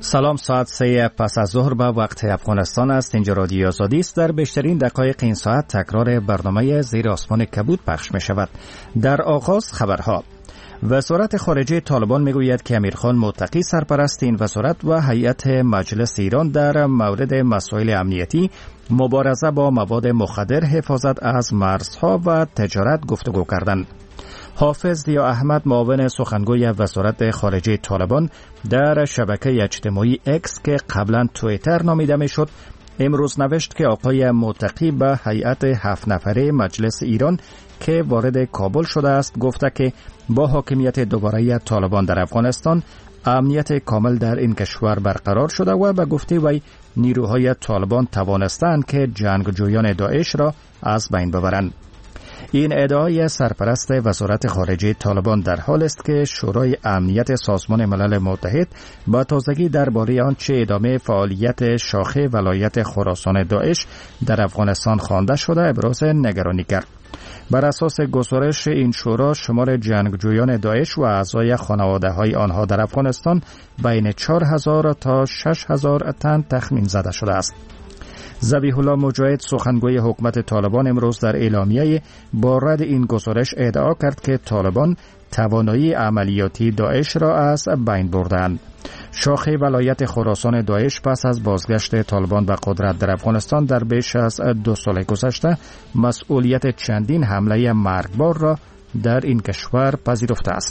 سلام، ساعت 3 پس از ظهر به وقت افغانستان است. اینجا رادیو آزادی است. در بیشترین دقایق این ساعت تکرار برنامه زیر آسمان کبود پخش می شود. در آغاز خبرها. وزارت خارجه طالبان می گوید که امیرخان متقی سرپرست این وزارت و هیئت مجلس ایران در مورد مسائل امنیتی، مبارزه با مواد مخدر، حفاظت از مرزها و تجارت گفتگو کردند. حافظ ضیا احمد، معاون سخنگوی وزارت خارجه طالبان، در شبکه اجتماعی اکس که قبلا توییتر نامیده میشد، امروز نوشت که آقای متقی به هیئت 7 نفره مجلس ایران که وارد کابل شده است گفته که با حاکمیت دوباره طالبان در افغانستان امنیت کامل در این کشور برقرار شده و به گفته وی نیروهای طالبان توانستند که جنگجویان داعش را از بین ببرند. این ادعای سرپرست وزارت خارجه طالبان در حال است که شورای امنیت سازمان ملل متحد با تازگی درباره آنچه ادامه فعالیت شاخه ولایت خراسان داعش در افغانستان خوانده شده ابراز نگرانی کرد. بر اساس گزارش این شورا، شمار جنگجویان داعش و اعضای خانواده‌های آنها در افغانستان بین 4000 تا 6000 تن تخمین زده شده است. ذبیح الله مجاهد، سخنگوی حکومت طالبان، امروز در اعلامیه با رد این گزارش ادعا کرد که طالبان توانایی عملیاتی داعش را از بین بردند. شاخه ولایت خراسان داعش پس از بازگشت طالبان به قدرت در افغانستان در بیش از 2 سال گذشته مسئولیت چندین حمله مرگبار را در این کشور پذیرفته است.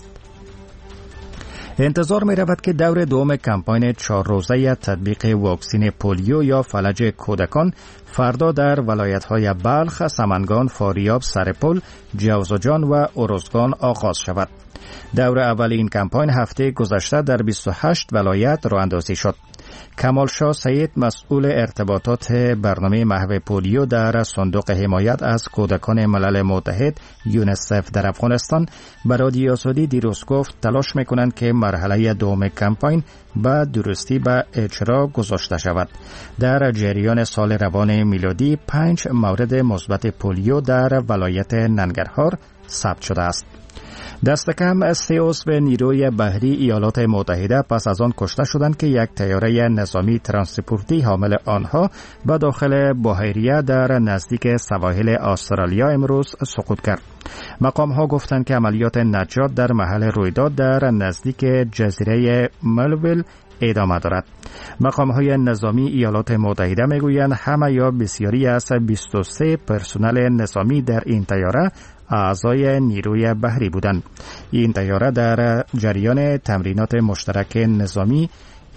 انتظار می رود که دور دوم کمپاین 4 روزه تطبیق واکسین پولیو یا فلج کودکان فردا در ولایت‌های بلخ، سمنگان، فاریاب، سرپل، جوزجان و ارزگان آغاز شود. دور اول این کمپاین هفته گذشته در 28 ولایت راه اندازی شد. کمال شاه سید، مسئول ارتباطات برنامه محو پولیو در صندوق حمایت از کودکان ملل متحد یونیسف در افغانستان، به رادیو آزادی دیروز گفت تلاش میکنند که مرحله دوم کمپاین به درستی به اجرا گذاشته شود. در جریان سال روان میلادی 5 مورد مثبت پولیو در ولایت ننگرهار ثبت شده است. دست کم 3 عضو نیروی بحری ایالات متحده پس از آن کشته شدند که یک طیاره نظامی ترانسپورتی حامل آنها به داخل بحیره در نزدیک سواحل استرالیا امروز سقوط کرد. مقام ها گفتند که عملیات نجات در محل رویداد در نزدیک جزیره ملویل ادامه دارد. مقام های نظامی ایالات متحده میگویند همه یا بسیاری از 23 پرسنل نظامی در این طیاره اعضای نیروی بحری بودند. این طیاره در جریان تمرینات مشترک نظامی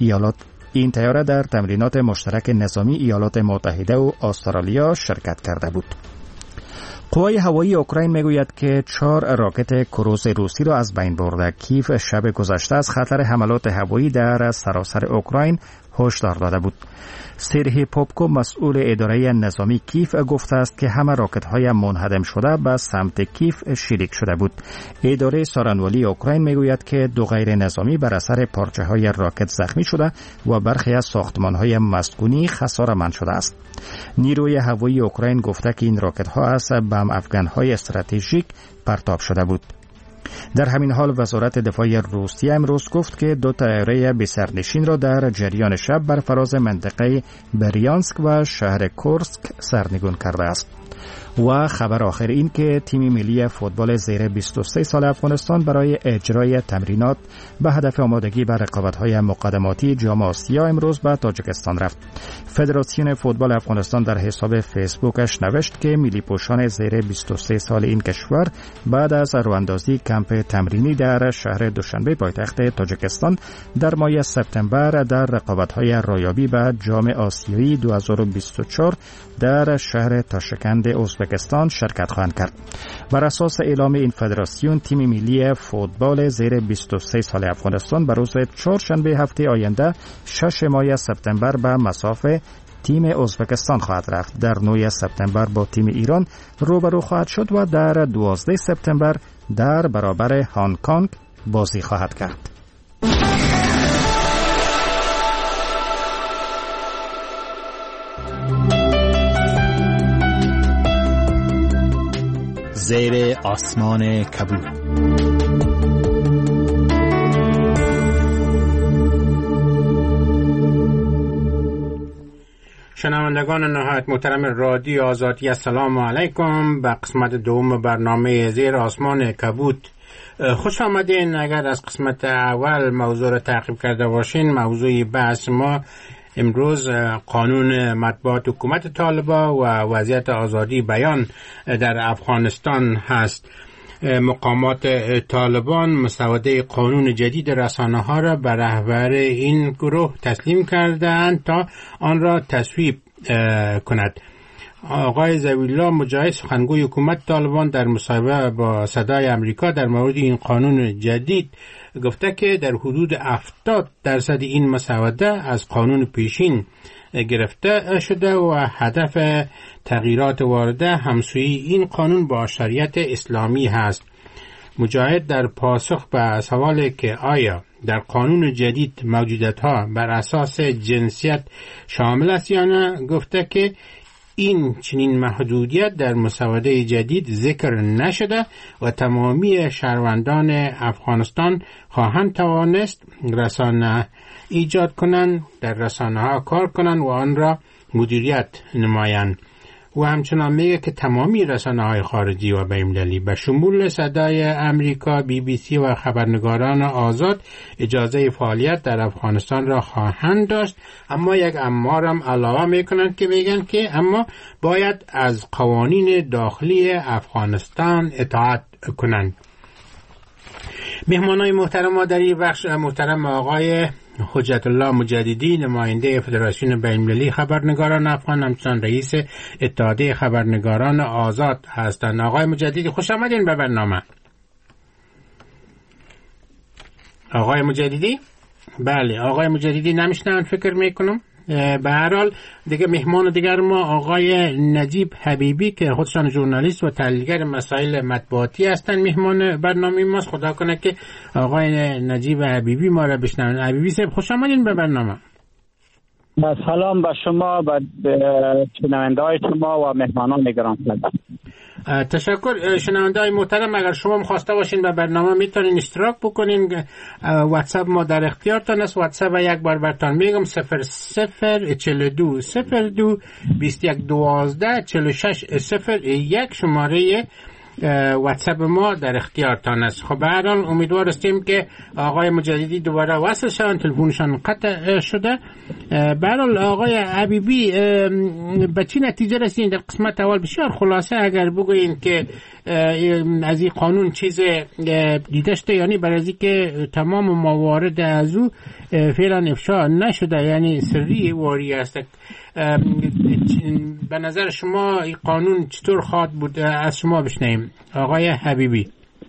ایالات متحده و استرالیا شرکت کرده بود. قوای هوایی اوکراین میگوید که 4 راکت کروز روسی را از بین برده. کیف شب گذشته از خطر حملات هوایی در سراسر اوکراین هشدار داده بود. سرهی پوپکو، مسئول اداره نظامی کیف، گفته است که همه راکت‌های منهدم شده به سمت کیف شلیک شده بود. اداره سارانوالی اوکراین میگوید که 2 غیر نظامی بر اثر پارچه‌های راکت زخمی شده و برخی از ساختمان‌های مسکونی خساره‌مند شده است. نیروی هوایی اوکراین گفته که این راکت‌ها از بم افغان‌های استراتژیک پرتاب شده بود. در همین حال وزارت دفاع روسیه امروز گفت که 2 طیاره بی‌سرنشین را در جریان شب بر فراز منطقه بریانسک و شهر کورسک سرنگون کرده است. و خبر آخر این که تیم ملی فوتبال زیر 23 سال افغانستان برای اجرای تمرینات به هدف آمادگی به رقابت‌های مقدماتی جام آسیا امروز به تاجیکستان رفت. فدراسیون فوتبال افغانستان در حساب فیسبوکش نوشت که ملی پوشان زیر 23 سال این کشور بعد از راه‌اندازی کمپ تمرینی در شهر دوشنبه پایتخت تاجیکستان در ماه سپتامبر در رقابت‌های رایابی به جام آسیایی 2024 در شهر تاشکند ازبکستان شرکت خواهند کرد. بر اساس اعلام این فدراسیون، تیم ملی فوتبال زیر 23 سال افغانستان بر روز چهارشنبه هفته آینده 6 ماه سپتامبر به مسافه تیم ازبکستان خواهد رفت. در 9 سپتامبر با تیم ایران روبرو خواهد شد و در 12 سپتامبر در برابر هنگ کنگ بازی خواهد کرد. زیر آسمان کبود. شنوندگان نهایت محترم رادیو آزادی، السلام علیکم. به قسمت دوم برنامه زیر آسمان کبود خوش آمدین. اگر از قسمت اول موضوع را تعقیب کرده باشین، موضوع بحث ما امروز قانون مطبوعات حکومت طالبان و وضعیت آزادی بیان در افغانستان هست. مقامات طالبان مسوده قانون جدید رسانه ها را به رهبر این گروه تسلیم کردند تا آن را تصویب کند. آقای ضوی‌الله مجاهد، سخنگوی حکومت طالبان، در مصاحبه با صدای امریکا در مورد این قانون جدید گفته که در حدود 70% این مسوده از قانون پیشین گرفته شده و هدف تغییرات وارده همسویی این قانون با شریعت اسلامی هست. مجاهد در پاسخ به سوالی که آیا در قانون جدید موجودیت‌ها بر اساس جنسیت شامل است یا نه، گفته که این چنین محدودیت در مسوده جدید ذکر نشده و تمامی شهروندان افغانستان خواهند توانست رسانه ایجاد کنند، در رسانه ها کار کنند و آن را مدیریت نمایند. و همچنان میگه که تمامی رسانه های خارجی و بین‌المللی به شمول صدای امریکا، BBC و خبرنگاران آزاد اجازه فعالیت در افغانستان را خواهند داشت، اما یک امارم علاوه میکنند که میگن که اما باید از قوانین داخلی افغانستان اطاعت کنند. مهمانای محترم ما در این بخش محترم آقای حجت الله مجددی، نماینده فدراسیون بین‌المللی خبرنگاران افغان، همچنان رئیس اتحادیه خبرنگاران آزاد هستند. آقای مجددی خوش آمدین به برنامه. آقای مجددی؟ بله، آقای مجددی نمیشنن فکر میکنم. به هر حال دیگه مهمان دیگر ما آقای نجیب حبیبی که خودشان ژورنالیست و تحلیلگر مسائل مطبوعاتی هستند مهمان برنامه ماست. خدا کنه که آقای نجیب حبیبی ما را بشنون. حبیبی صاحب خوش آمدین به برنامه. سلام به شما، به شنونده‌های شما و مهمانان گرانقدر. تشکر. شنونده‌های محترم، اگر شما می‌خواسته باشین به برنامه میتونین اشتراک بکنین. واتساپ ما در اختیارتان است. واتساپ یک بار براتون میگم 0042 02 21 12 46 01 شماره واتساپ ما در اختیارتان است. خب به هر حال امیدوار هستیم که آقای مجددی دوباره وصل شدن، تلفنشان قطع شده. به هر حال آقای حبیبی، به چی نتیجه رسیدین در قسمت اول؟ بسیار خلاصه اگر بگوین که از این قانون چیز دیده شده، یعنی برای از که تمام موارد از او فعلا افشا نشده، یعنی سری واری است. به نظر شما این قانون چطور خواهد بود؟ از شما بشنویم آقای حبیبی.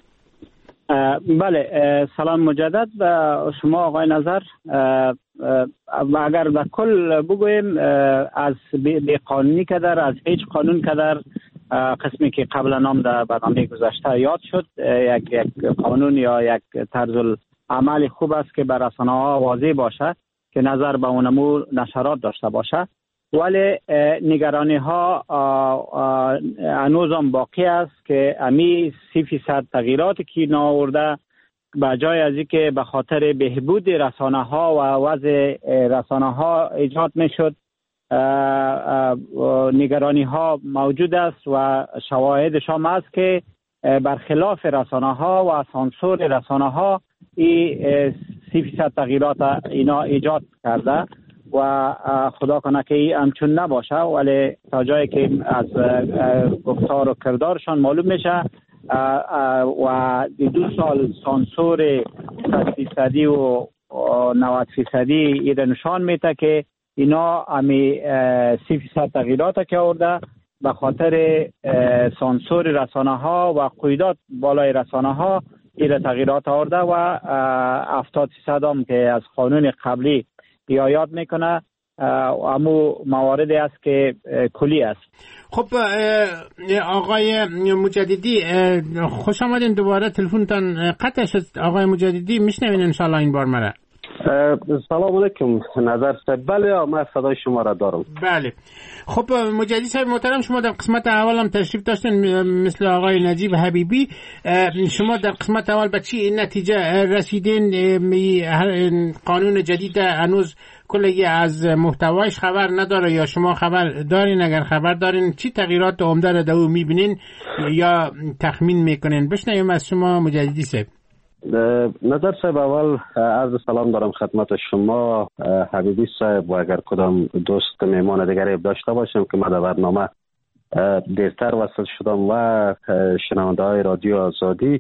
بله، سلام مجدد به شما آقای نظر. اگر به کل بگویم از بی قانونی کدر، از هیچ قانون کدر، قسمی که قبلا نام در برنامه گذشته یاد شد، یک قانون یا یک طرز عمل خوب است که بر رسانه ها واضح باشه که نظر به اونمو نشرات داشته باشه، ولی نگرانی ها هنوز هم باقی است که امی 30% تغییراتی که آورده به جای از اینکه به خاطر بهبود رسانه ها و وضع رسانه ها ایجاد می شد، نگرانی ها موجود است و شواهدش هم است که برخلاف رسانه ها و سانسور رسانه ها این 30% تغییرات اینا ایجاد کرده و خدا کنه که همچون نباشه، ولی تا جایی که از گفتار و کردارشان معلوم میشه و 2 سال سانسور 100% و 90% ایره نشان میده که اینا همی 30% تغییرات که آورده به خاطر سانسور رسانه ها و قیودات بالای رسانه ها ایره تغییرات آورده و 70% هم که از قانون قبلی رعایت میکنه. امو مواردی است که کلی است. خب آقای مجددی خوش آمدین. دوباره تلفنتان قطع شد. آقای مجددی میشنوین ان شاء الله این بار مرا؟ سلام علیکم نظر صاحب. بله من صدای شما را دارم. بله خب مجدد صاحب محترم، شما در قسمت اول هم تشریف داشتین مثل آقای نجیب حبیبی. شما در قسمت اول به چی نتیجه رسیدین؟ قانون جدید هنوز کلی از محتوایش خبر نداره یا شما خبر دارین؟ اگر خبر دارین چی تغییرات عمده را در او میبینین یا تخمین میکنین؟ بشنویم از شما مجددی صاحب. نظر صاحب اول عرض سلام دارم خدمت شما حبیبی صاحب و اگر کدام دوست میمان دیگری داشته باشم که ما در برنامه دیرتر وصل شدم و شنونده های رادیو آزادی.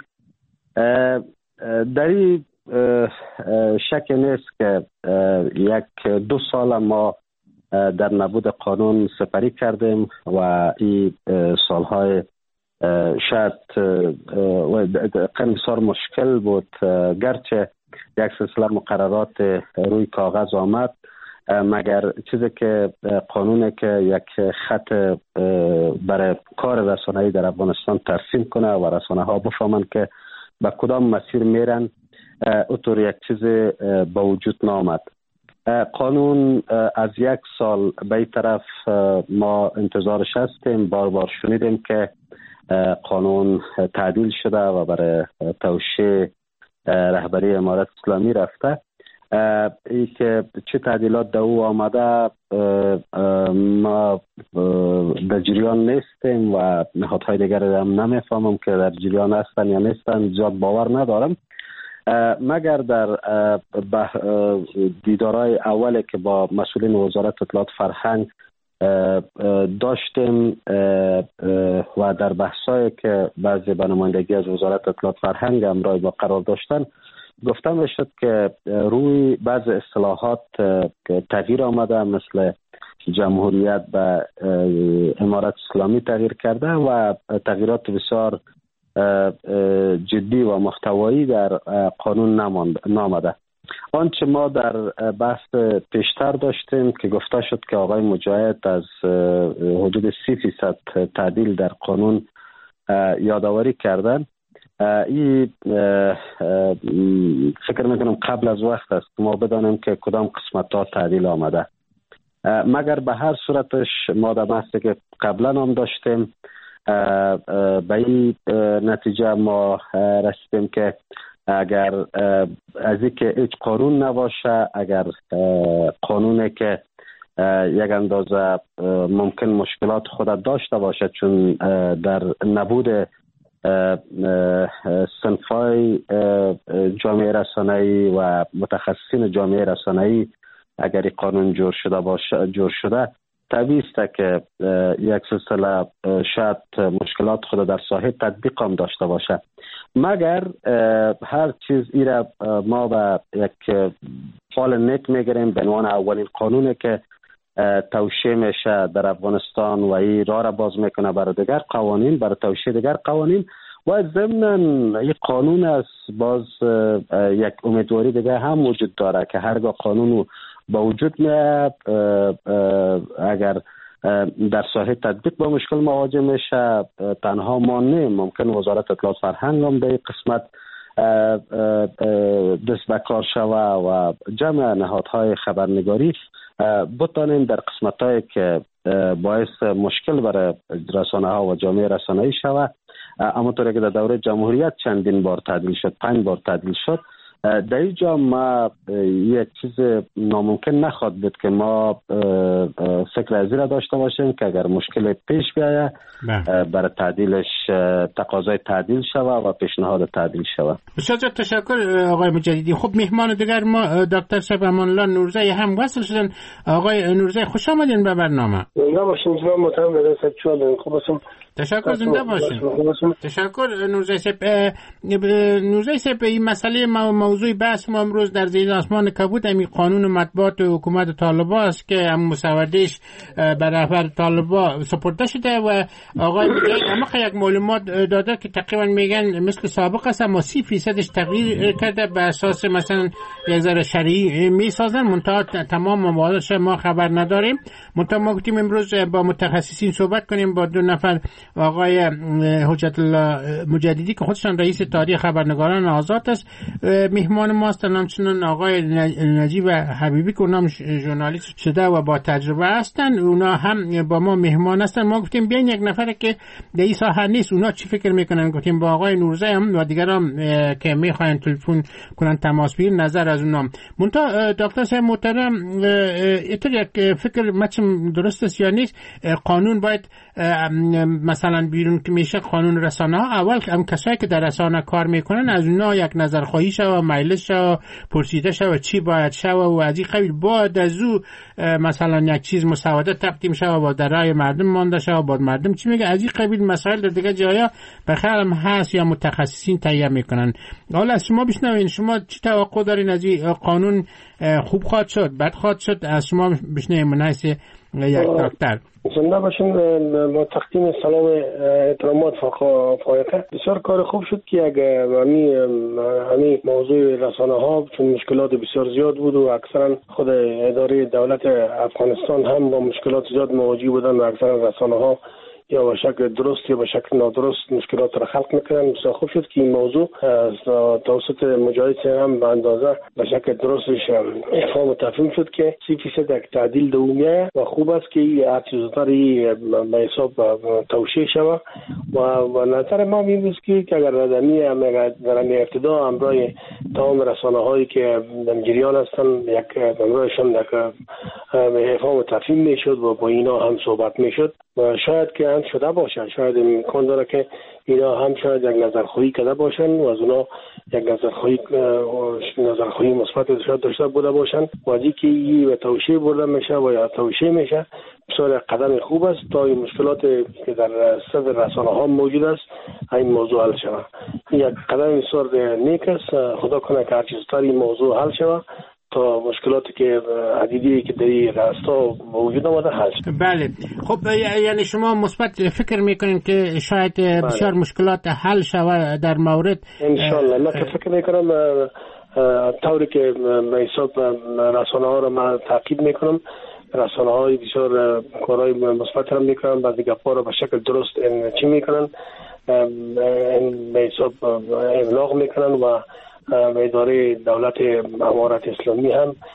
در این شک نیست که 1-2 سال ما در نبود قانون سپری کردیم و این سالهای شاید بسیار مشکل بود، گرچه یک سلسله مقررات روی کاغذ آمد، مگر چیزی که قانونه که یک خط برای کار رسانه‌ای در افغانستان ترسیم کنه و رسانه ها بفهمن که به کدام مسیر میرن، اونطور یک چیز به وجود نامد. قانون از 1 سال به این طرف ما انتظارش هستیم، بار شنیدیم که قانون تعدیل شده و برای توشیح رهبری امارت اسلامی رفته. ای که چه تعدیلات در او آمده ما در جریان نیستیم و نهادهای دیگر هم نمیفهمم که در جریان هستن یا نیستن، زیاد باور ندارم، مگر در دیدارهای اولی که با مسئولین وزارت اطلاعات فرهنگ داشتیم و در بحثایی که بعضی به نمایندگی از وزارت اطلاعات فرهنگ همراه با قرار داشتن گفتم شد که روی بعض اصطلاحات تغییر آمده، مثل جمهوریت به امارت اسلامی تغییر کرده و تغییرات بسیار جدی و محتوایی در قانون نامده. آنچه ما در بحث پیشتر داشتیم که گفته شد که آقای مجاهد از حدود 30% تعدیل در قانون یادآوری کردن، این فکر میکنم قبل از وقت است ما بدانیم که کدام قسمت ها تعدیل آمده، مگر به هر صورتش ما در بحثی که قبلا هم داشتیم به این نتیجه ما رسیدیم که اگر از این که هیچ قانون نباشه، اگر قانونی که یک اندازه ممکن مشکلات خود داشته باشه، چون در نبود صنفای جامعه رسانه‌ای و متخصصین جامعه رسانه‌ای اگر این قانون جور شده طبیعی است که یک سلسله شاید مشکلات خود در ساحه تطبیق هم داشته باشه، مگر هر چیز ایره ما به یک فال نیک میگیریم به عنوان اولین قانونی که توشیح میشه در افغانستان و این راه را باز میکنه برای دیگر قوانین، برای توشیح دیگر قوانین و ضمناً این قانون است باز یک امیدواری دیگه هم وجود داره که هرگاه قانون با وجود میاد اگر در ساحه تطبیق با مشکل مواجه میشه، تنها ما نه، ممکن وزارت اطلاعات فرهنگ هم به قسمت دست به کار شوه و جمع نهادهای خبرنگاری بتانیم در قسمت‌هایی که باعث مشکل برای رسانه ها و جامعه رسانه‌ای شوه، همونطوری که در دوره جمهوریت چندین بار تعدیل شد، 5 بار تعدیل شد، در اینجا ما یک چیز ناممکن نخواد بود که ما فکر از را داشته باشیم که اگر مشکل پیش بیاید برای تعدیلش تقاضای تعدیل شوه و پیشنهاد تعدیل شوه. بسیار تشکر آقای مجددی. خب مهمان دیگر ما دکتر صاحب امان الله نورزی هم وصل شدن. آقای نورزی خوش آمدین به برنامه. زنده باشین جناب محترم رئیس چوال. خوب هستم. تشکر، زنده باشین. تشکر نورزی صاحب. نورزی صاحب این مسئله موضوع بحث ما امروز در زیر آسمان کبود همین قانون مطبوعات حکومت طالبان است که هم مسودهش به رهبر طالبان سپرده شده و آقای مجاهد هم یک معلومات داده که تقریبا میگن مثل سابق است اما 30%ش تغییر کرده به اساس مثلا یک ذره شرعی میسازن، منتها تمام موادش ما خبر نداریم. منتها ما گفتیم امروز با متخصصین صحبت کنیم، با 2 نفر آقای حجت الله مجددی که خودشان رئیس اتحادیه خبرنگاران آزاد است مهمان ما هستند، همچنین آقای نجیب حبیبی که اونم ژورنالیست شده و با تجربه هستند، اونا هم با ما مهمان هستند. ما گفتیم بیاین یک نفر که در این ساحه نیست اونا چی فکر میکنن، گفتیم با آقای نورزی هم و دیگران که میخواین تلفن کنن تماس بگیرن نظر از اونام. منتها دکتر صاحب محترم اینطور یک فکر مچم درست است یا نیست؟ قانون باید مثلا بیرون که میشه قانون رسانه ها اول هم کسایی که در رسانه کار میکنن از اونا یک نظرخواهی شوه و مجلس شوه پرسیده شوه چی باید شوه و از این قبیل بعد از او مثلا یک چیز مسوده تقدیم شوه و در رای مردم مانده شوه بعد مردم چی میگه. از این قبیل مسائل در دیگه جایا بخیرم هست یا متخصصین تهیه میکنن. حالا از شما بشنوین، شما چی توقع دارین از این قانون؟ خوب خواهد شد بد خواهد شد؟ از شما بشنویم منحص یک دکتر. زنده باشین. ما تقدیم سلام احترامات فایقه. بسیار کار خوب شد که اگر همین موضوع رسانه ها چون مشکلات بسیار زیاد بود و اکثرا خود اداره دولت افغانستان هم با مشکلات زیاد مواجه بودن و اکثرا رسانه ها یا به شکل درست یا به شکل نادرست مشکلات را خلق میکنن. بسیار خوب شد که این موضوع توسط مجاهد هم به اندازه به شکل درستش افهام و تفهیم شد که 30% یک تعدیل دومیه و خوب است که هر چیز زودتر به حساب توشیح شود و نظر ما این است که اگر در ابتدا همراه تمام رسانه هایی که در جریان هستن یک همراهشان افهام و تفهیم میشد و با اینا هم صحبت میشد و شاید که هم شده باشن، شاید امکان داره که اینا هم شاید یک نظرخواهی کرده باشن و از اونا یک نظرخواهی مثبت شاید داشته بوده باشن و از اینکه این به توشیح برده میشه و یا توشیح میشه بسیار قدم خوب است تا این مشکلات که در صدر رسانه ها موجود است این موضوع حل شود. یک قدم بسیار نیک است. خدا کنه که هر چیز تر این موضوع حل شود تا مشکلاتی که عدیدی که در این راستا موجود آمده حل شد. بله خب یعنی شما مثبت فکر میکنین که شاید بسیار مشکلات حل شود در مورد انشالله. من فکر میکنم طوری که به حساب رسانه ها را من تعقیب میکنم، رسانه های بسیار کارهای مثبت را میکنن، بعضی گپا را به شکل درست چی میکنن به حساب ابلاغ میکنن و اداره دولت امارت اسلامی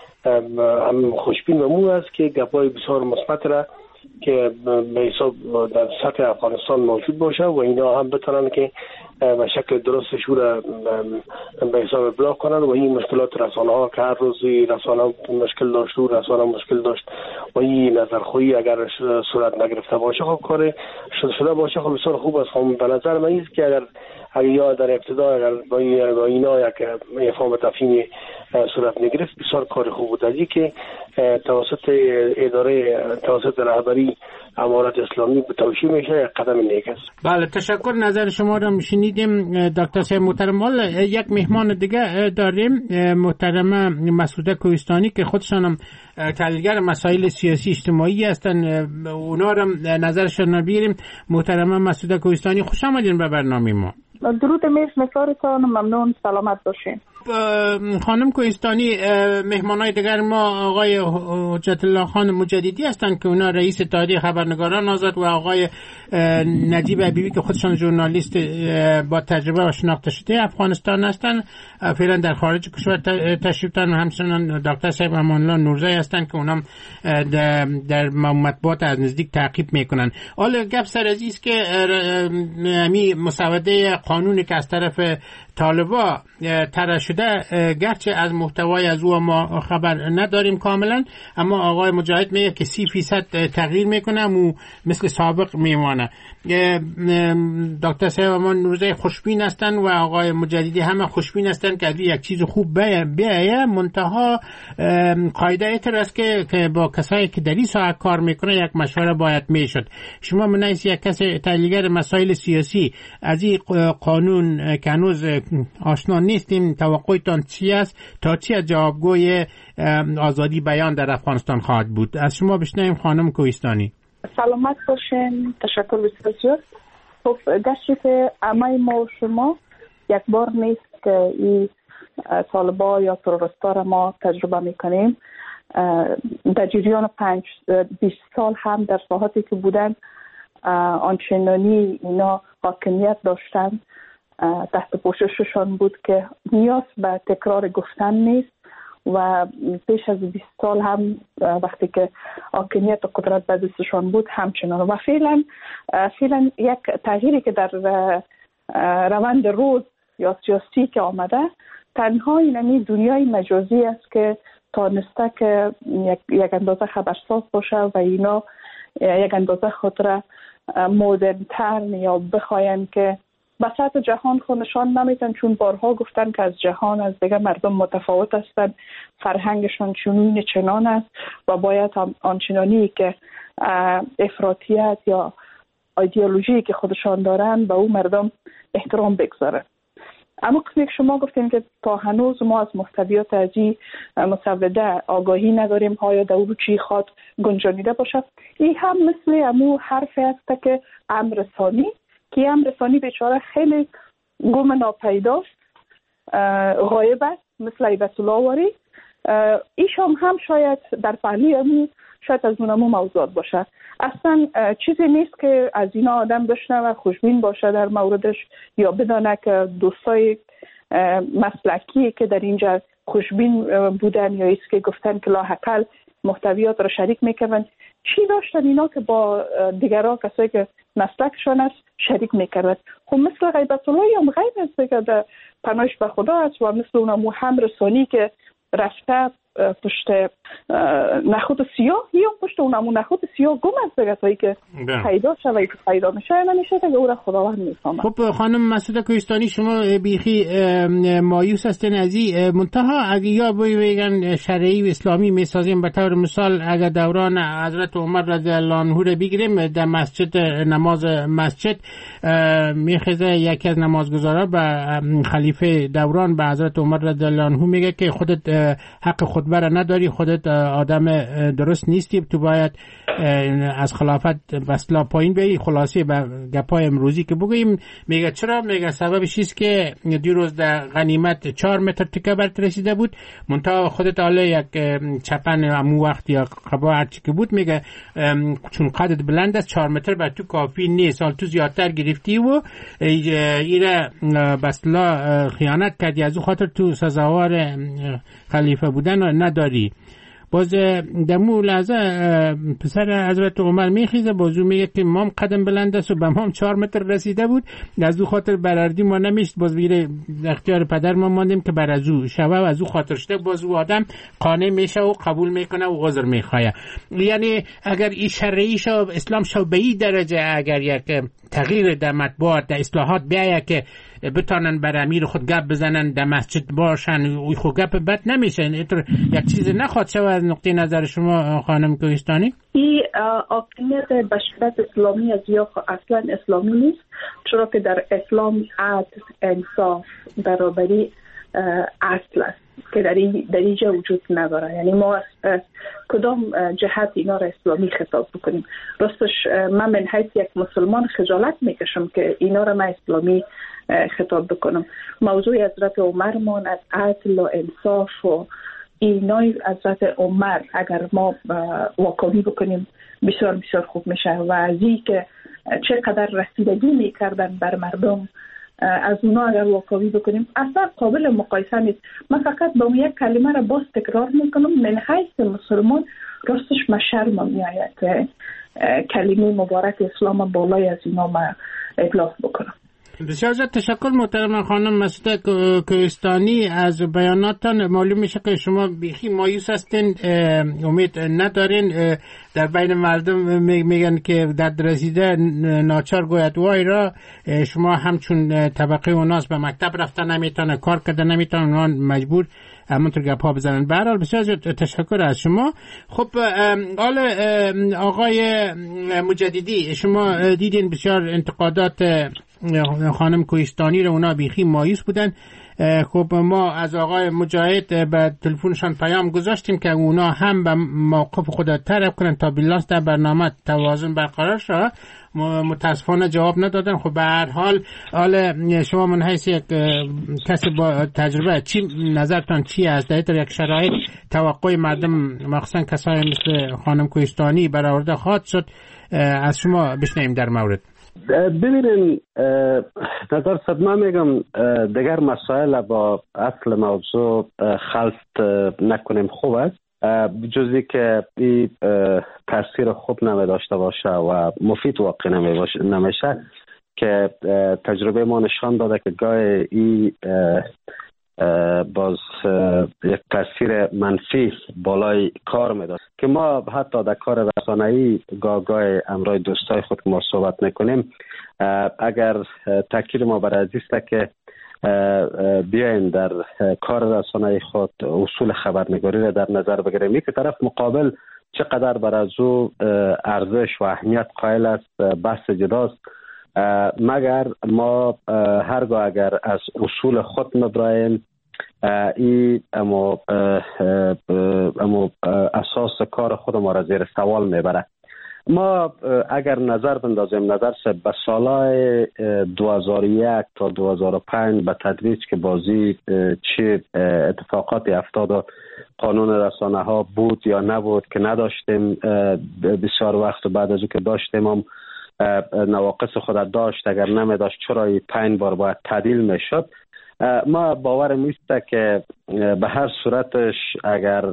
هم خوشبین و مو است که گپای بسیار مثبت را که به حساب در سطح افغانستان موجود باشه و اینا هم بتونن که به شکل درستش را به حساب ابلاغ کنن و این مشکلات رسانه ها که هر روزی رسانه مشکل داشت و رسانه مشکل داشت و این نظرخواهی اگر صورت نگرفته باشه خب کار شده باشه خب بسیار خوب است. خب به نظر من است که اگر یا در ابتدا اگر با اینا یک افهام تفهیم صورت نگرفت بسیار کار خوب بود. از اینکه توسط اداره توسط رهبری امارت اسلامی به توشیح میشه قدم نیک است. بله تشکر. نظر شما را شنیدیم دکتر صاحب محترم. یک مهمان دیگه داریم محترمه مسعوده کوهستانی که خودشان هم تحلیلگر مسائل سیاسی اجتماعی هستن، اونا را نظرشون بگیریم. محترمه مسعوده کوهستانی خوش آمدین به برنامه ما. درود میشنوارتان، ممنون، سلامت باشین. خانم کوهستانی مهمانای دیگر ما آقای حجت الله خان مجددی هستند که اونا رئیس اتحادیه خبرنگاران آزاد و آقای نجیب حبیبی که خودشان ژورنالیست با تجربه و شناخته شده افغانستان هستند، فعلا در خارج کشور تشریف دارن و همچنین دکتر صاحب امان الله نورزی هستند که اونم در مطبوعات از نزدیک تعقیب میکنن. حالا گپ سر از است که می مسوده قانونی که از طرف طالبا طرح شده گرچه از محتوای از او ما خبر نداریم کاملا، اما آقای مجاهد میگه که 30% تغییر میکنه و مثل سابق میمانه. دکتر صاحب امان نورزی خوشبین هستن و آقای مجددی همه خوشبین هستن که یک چیز خوب بیایه، منتها قاعده ایتر است که با کسایی که در این ساعه کار میکنه یک مشوره باید میشد. شما منیس یک کس تحلیلگر مسائل سیاسی از این قانون که هنوز آشنا نیستیم، توقعتان چی است؟ تا چی از جوابگوی آزادی بیان در افغانستان خواهد بود؟ از شما بشنویم خانم کوهستانی. سلامت باشین، تشکر بسیار. خب گشتی که همه ما شما یک بار نیست که این طالبا یا تروریستا را ما تجربه میکنیم. در جریان 20 سال هم در ساحاتی که بودن آنچنانی اینا حاکمیت داشتن تحت پوشششان بود که نیاز به تکرار گفتن نیست و پیش از 20 سال هم وقتی که حاکمیت و قدرت به دستشان بود همچنان و فعلا یک تغییری که در روند روز یا سیاسی که آمده تنها اینمی دنیای مجازی است که تانسته که یک اندازه خبرساز باشه و اینا یک اندازه خود را مدرن‌تر یا بخواین که به سطح جهان خودشان نمیتن، چون بارها گفتن که از جهان از دیگه مردم متفاوت هستند، فرهنگشان چنین چنان است و باید آنچنانی که افراطیت یا ایدئولوژی که خودشان دارن به اون مردم احترام بگذارن. اما قسمی که شما گفتین که تا هنوز ما از محتویات از این مسوده آگاهی نداریم، ها یا دورو چی خواد گنجانیده باشه، این هم مثل امو حرفی است که امرسانی که امرسانی بیچاره خیلی گم ناپیداست، غایب است، مثل ایبت الله واری. ایشان هم شاید در پهلوی امو شاید از اونمو موضوعات باشه. اصلا چیزی نیست که از اینا آدم بشنه و خوشبین باشه در موردش یا بدانه که دوستای مسلکی که در اینجا خوشبین بودن یا ایست که گفتن که لاحقل محتویات را شریک میکردن، چی داشتن اینا که با دیگرها کسایی که مسلکشان است شریک میکردن؟ خب مثل غیبت الله یا غیر است که در پناهش به خدا است و مثل اونمو هم رسانی که رفته پشت نخود سیاه یا پشت اونمو نخود سیاه گم است دیگه تایی که پیدا شوه که پیدا میشه نمیشه دیگه او را خداوند میفهمه. خب خانم مسعوده کوهستانی، شما بیخی مایوس هستین از این منتها اگه یا بگن شرعی و اسلامی میسازیم، به طور مثال اگر دوران حضرت عمر رضی الله عنه رو بگیریم، در مسجد نماز مسجد میخزه یکی از نمازگزارا به خلیفه دوران به حضرت عمر رضی الله عنه میگه که خودت حق خطبه را نداری، خودت آدم درست نیستی، تو باید از خلافت بسلا پایین بیایی. خلاصه به گپای امروزی که بگوییم میگه چرا؟ میگه سببش است که دیروز در غنیمت 4 متر تکه برت رسیده بود، منتها خودت حالا یک چپن امو وقت یا قبا هرچی که بود، میگه چون قدت بلند است 4 متر بر تو کافی نیست، حال تو زیادتر گرفتی و ایره بسلا خیانت کردی، از اون خاطر تو سزاوار خلیفه بودن نداری. باز دمو لحظه پسر حضرت عمر میخیزه بازو میگه که مام قدم بلند است و به مام 4 متر رسیده بود، از او خاطر برردی ما نمیشت، باز بگیره اختیار پدر ما ماندیم که بر از او شوه و از او خاطر شده، باز او آدم قانع میشه و قبول میکنه و عذر میخواه. یعنی اگر این شرعی شو اسلام شو به این درجه اگر یک تغییر در مطبوعات در اصلاحات بیایه که بتانن بر امیر خود گپ بزنن در مسجد باشن، اوی خود گپ بد نمیشه، یک چیز نخواد شو از نقطه نظر شما خانم کوهستانی؟ این حاکمیت به صورت اسلامی از یا اصلا اسلامی نیست، چرا که در اسلام عدل، انصاف، برابری اصل است که در اینجا وجود نداره. یعنی ما کدام جهت اینا را اسلامی خطاب بکنیم؟ راستش من من حیث یک مسلمان خجالت میکشم که اینا را من اسلامی خطاب بکنم. موضوع حضرت عمرمان از عدل و انصاف و اینای حضرت عمر اگر ما واقعی بکنیم بسیار بسیار خوب میشه و از این که چقدر رسیدگی میکردن بر مردم از اونا اگر واقعی بکنیم اصلا قابل مقایسه نیست. من فقط با اون یک کلمه را باز تکرار میکنم، من حیث مسلمان راستش من شرمم میآید که کلمه مبارک اسلام بالای از اینا من اطلاق بکنم. بسیار زیاد تشکر محترم خانم مسعوده کوهستانی. از بیاناتتان معلوم میشه که شما بیخی مایوس هستین، امید ندارین. در بین مردم میگن که درد رسیده ناچار گوید وای را، شما همچون طبقه اوناس به مکتب رفتن نمیتونه، کار کرده نمیتونه، اونها مجبور همونطور گپ ها بزنن. به هر حال بسیار زیاد تشکر از شما. خب حال آقای مجددی، شما دیدین بسیار انتقادات خانم کوهستانی رو، اونا بیخی مایوس بودن. خب ما از آقای مجاهد به تلفنشان پیام گذاشتیم که اونا هم به موقف خود طرف کنن تا بیلانس در برنامه توازن برقرار شد. متاسفانه جواب ندادن. خب به هر حال شما من حیث یک کسی با تجربه چی نظرتان چی است در یک شرایط توقع مردم مخصوصا کسای مثل خانم کوهستانی برآورده خواهد شد؟ از شما بشنویم در مورد. ببینین نظر صدمه میگم دیگر مسائل با اصل موضوع خلط نکنیم خوب است، جزی که این تاثیر خوب نمی داشته باشه و مفید واقع نمیشه که تجربه ما نشان داده که گاهی این باز یک تاثیر منفی بالای کار میداد که ما حتی در کار رسانه‌ای گاهی امرای دوستای خود که ما صحبت میکنیم اگر تاکید ما بر از است که بیاین در کار رسانه‌ای خود اصول خبرنگاری را در نظر بگیریم که طرف مقابل چقدر بر از او ارزش و اهمیت قائل است بحث جداست، مگر ما هرگاه اگر از اصول خود نبرایم ای اما اساس کار خود ما را زیر سوال میبره. ما اگر نظر بندازیم نظر به سالهای 2001 تا 2005 به تدریج که بازی چه اتفاقاتی افتاد و قانون رسانه ها بود یا نبود که نداشتیم، بسیار وقت بعد از او که داشتیم هم نواقص خود داشت، اگر نمی داشت چرا 5 بار باید تعدیل می شد. ما باورم نیست که به هر صورتش اگر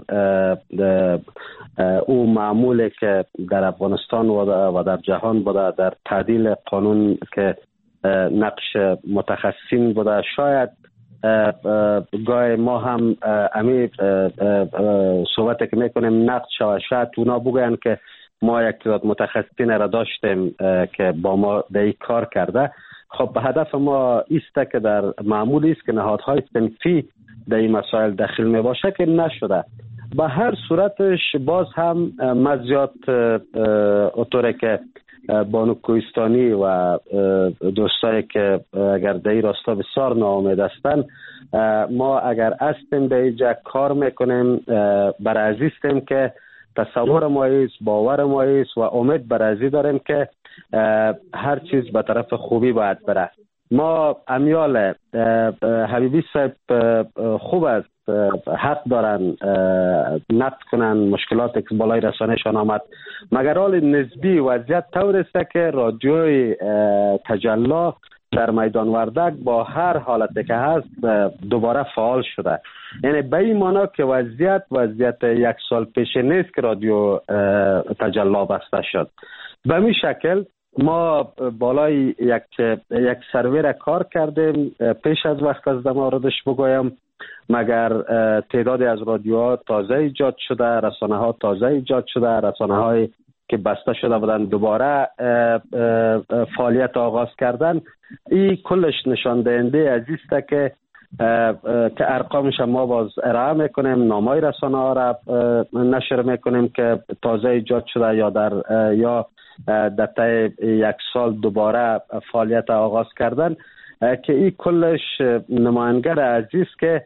او معمولی که در افغانستان و در جهان بوده در تعدیل قانون که نقش متخصصین بوده، شاید گاهی ما هم امی صحبت که میکنیم نقد شود، شاید اونا بگوین که ما یک تعداد متخصصین را داشتیم که با ما در این کار کرده. خب به هدف ما است که در معمولی است که نهادهای صنفی در این مسائل داخل می باشه که نشده. به هر صورتش باز هم مزیات اطوره که بانو کوهستانی و دوستایی که اگر در این راستا بسیار ناامید هستند، ما اگر هستیم در اینجا کار میکنیم برای ازیستیم که تصور ما است، باور ما است و امید بر ازی داریم که هر چیز به طرف خوبی باید بره. ما امیال حبیبی صاحب خوب است، حق دارن نقد کنن مشکلات که بالای رسانهشان آمد، مگر حال نسبی وضعیت طور است که رادیوی تجلی در میدان وردک با هر حالتی که هست دوباره فعال شده. یعنی به این معنا که وضعیت یک سال پیش نیست که رادیو تجلی بسته شد. به این شکل ما بالای یک سرور کار کردیم پیش از وقت از در موردش بگویم، مگر تعدادی از رادیوها تازه ایجاد شده، رسانه ها تازه ایجاد شده، رسانه های که بسته شده بودن دوباره فعالیت آغاز کردن. این کلش نشان دهنده عزیزه که ارقامش ما باز ارائه میکنیم، نامای رسانه ها را نشر میکنیم که تازه ایجاد شده یا در طی یک سال دوباره فعالیت آغاز کردن، که این کلش نمایانگر عزیز که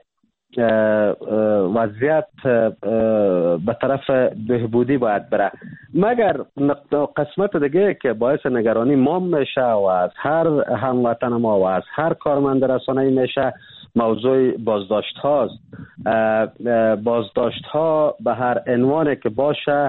وضعیت به طرف بهبودی باید بره. مگر قسمت دیگه که باعث نگرانی ما میشه و از هر هموطن ما و از هر کارمند رسانه‌ای میشه موضوع بازداشت هاست. بازداشت ها به هر عنوانی که باشه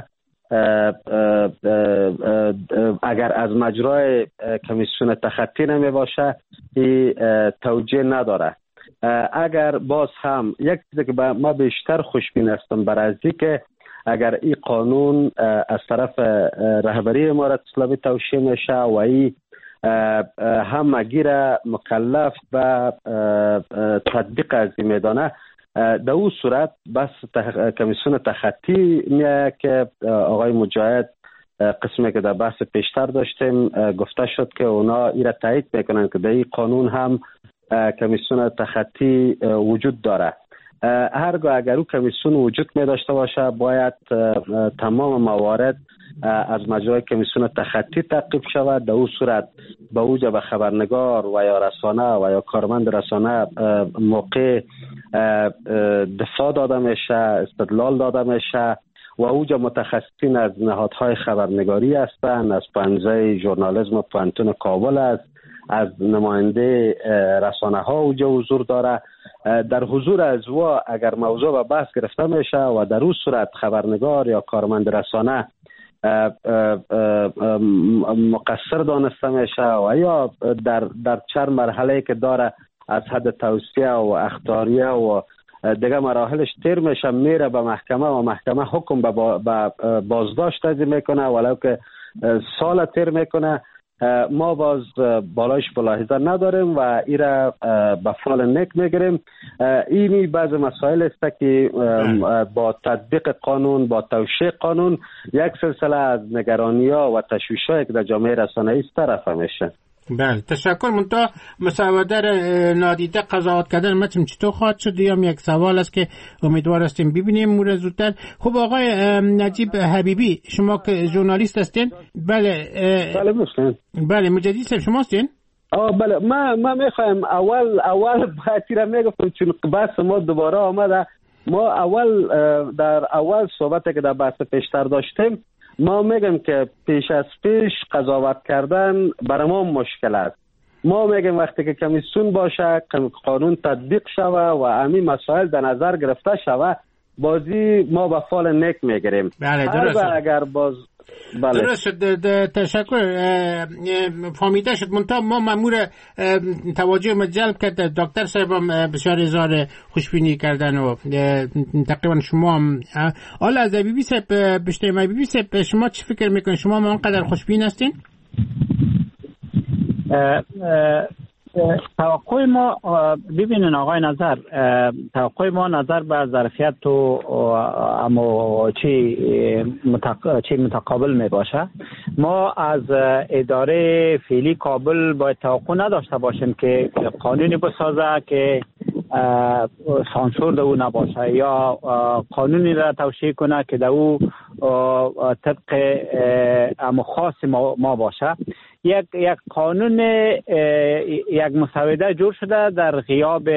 اگر از مجرای کمیسیون تخطی نمی باشه این توجیه نداره. اگر باز هم یک چیزی که ما بیشتر خوشبین هستم برای ازی که اگر این قانون از طرف رهبری امارت اسلامی توشیح میشه و این همگی را مکلف به تطبیق از این میدانه، در اون صورت بس کمیسیون تخطی میه که آقای مجاهد قسمی که در بحث پیشتر داشتیم گفته شد که اونا این را تایید میکنن که در این قانون هم کمیسیون تخطی وجود داره. هرگاه اگر او کمیسیون وجود می داشته باشه باید تمام موارد از مجرای کمیسیون تخطی تعقیب شود. در اون صورت به اوجه به خبرنگار و یا رسانه و یا کارمند رسانه موقع دفاع داده میشه، استدلال داده میشه و اوجه متخصصین از نهادهای خبرنگاری هستند، از پانزه ژورنالیسم و پانتون کابل است، از نماینده رسانه ها اوجه حضور داره. در حضور از و اگر موضوع به بحث گرفته میشه و در اون صورت خبرنگار یا کارمند رسانه مقصر دانسته میشه و یا در چند مرحله که داره از حد توصیه و اخطاریه و دیگه مراحلش تیر میشه، میره به محکمه و محکمه حکم به بازداشت تجدید میکنه ولو که سال تیر میکنه. ما باز بالایش ملاحظه نداریم و ایره به فال نک میگیریم. اینی بعض مسائل است که با تطبیق قانون، با توشیح قانون یک سلسله از نگرانی ها و تشویش هایی که در جامعه رسانه‌ای است طرف میشه. بله تشکر. منتها مسودر نادیده قضاوت کردن متن چطور خواهد شد یا یک سوال است که امیدوار هستیم ببینیم مورد زودتر. خب آقای نجیب حبیبی شما که ژورنالیست هستین؟ بله بله مجددی صاحب شما هستین؟ بله ما میخوایم اول باید میگفتم چون بحث ما دوباره آمده. ما در اول صحبتی که در بحث پیشتر داشتیم ما میگم که پیش از پیش قضاوت کردن برای ما مشکل است. ما میگم وقتی که کمیسیون باشه، قانون تطبیق شوه و همین مسائل در نظر گرفته شوه، بازی ما به فال نیک میگیریم. بله درست. اگر باز بله. درست شد. تشکر. فهمیده شد. منتها ما مأمور توجه ما جلب کرد. دکتر صاحب هم بسیار اظهار خوشبینی کردن و تقریبا شما هم حالا از بیبی صاحب بشتیم. بیبی صاحب شما چی فکر میکنید؟ شما ما انقدر خوشبین هستین؟ توقع ما ببینین آقای نظر، توقع ما نظر به ظرفیت و اما چی متقابل می باشه. ما از اداره فعلی کابل باید توقع نداشته باشیم که قانونی بسازه که سانسور در او نباشه یا قانونی را توشیح کنه که در او طبق اما خاص ما باشه. یک قانون، یک مسوده جور شده در غیاب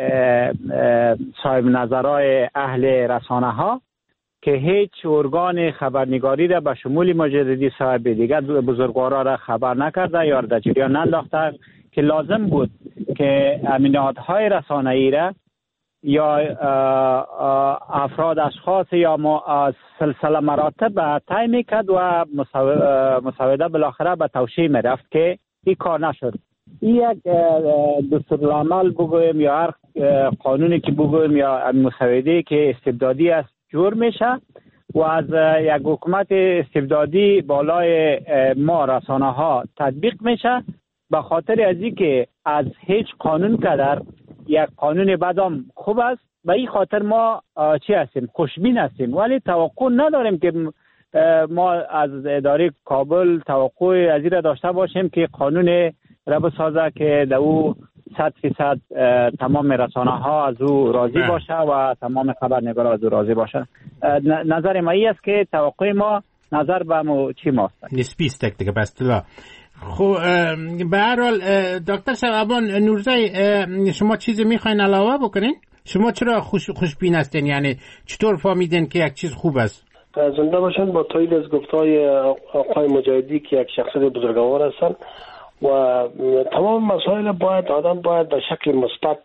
صاحب نظرهای اهل رسانه ها که هیچ ارگان خبرنگاری را به شمول مجددی صاحب دیگر بزرگوارا را خبر نکرده یا در جریان ننداخته که لازم بود که نهادهای رسانه‌ای را یا افراد اشخاص یا سلسله مراتب طی میکرد و مسوده بالاخره به توشیح میرفت که این کار نشد. این یک دستورالعمل بگویم یا هر قانونی که بگویم یا مسوده‌ای که استبدادی است جور میشه و از یک حکومت استبدادی بالای ما رسانه ها تطبیق میشه به خاطر از این که از هیچ قانون قدر یک قانون بدم خوب است. به این خاطر ما چی هستیم؟ خوشبین هستیم، ولی توقع نداریم که ما از اداره کابل توقع از این را داشته باشیم که قانون را بسازه که در او 100% تمام رسانه ها از او راضی باشه و تمام خبرنگارا از او راضی باشه. نظر ما این است که توقع ما نظر به چی ماست نسبی است دیگه بستلا. خب به هر حال دکتر شعبان نورزی شما چیزی میخواین علاوه بکنین؟ شما چرا خوشبین هستین؟ یعنی چطور فهمیدین که یک چیز خوب است؟ زنده باشن. با تایید از گفتهای آقای مجاهدی که یک شخصیت بزرگوار هستن و تمام مسائل آدم باید به شکل مثبت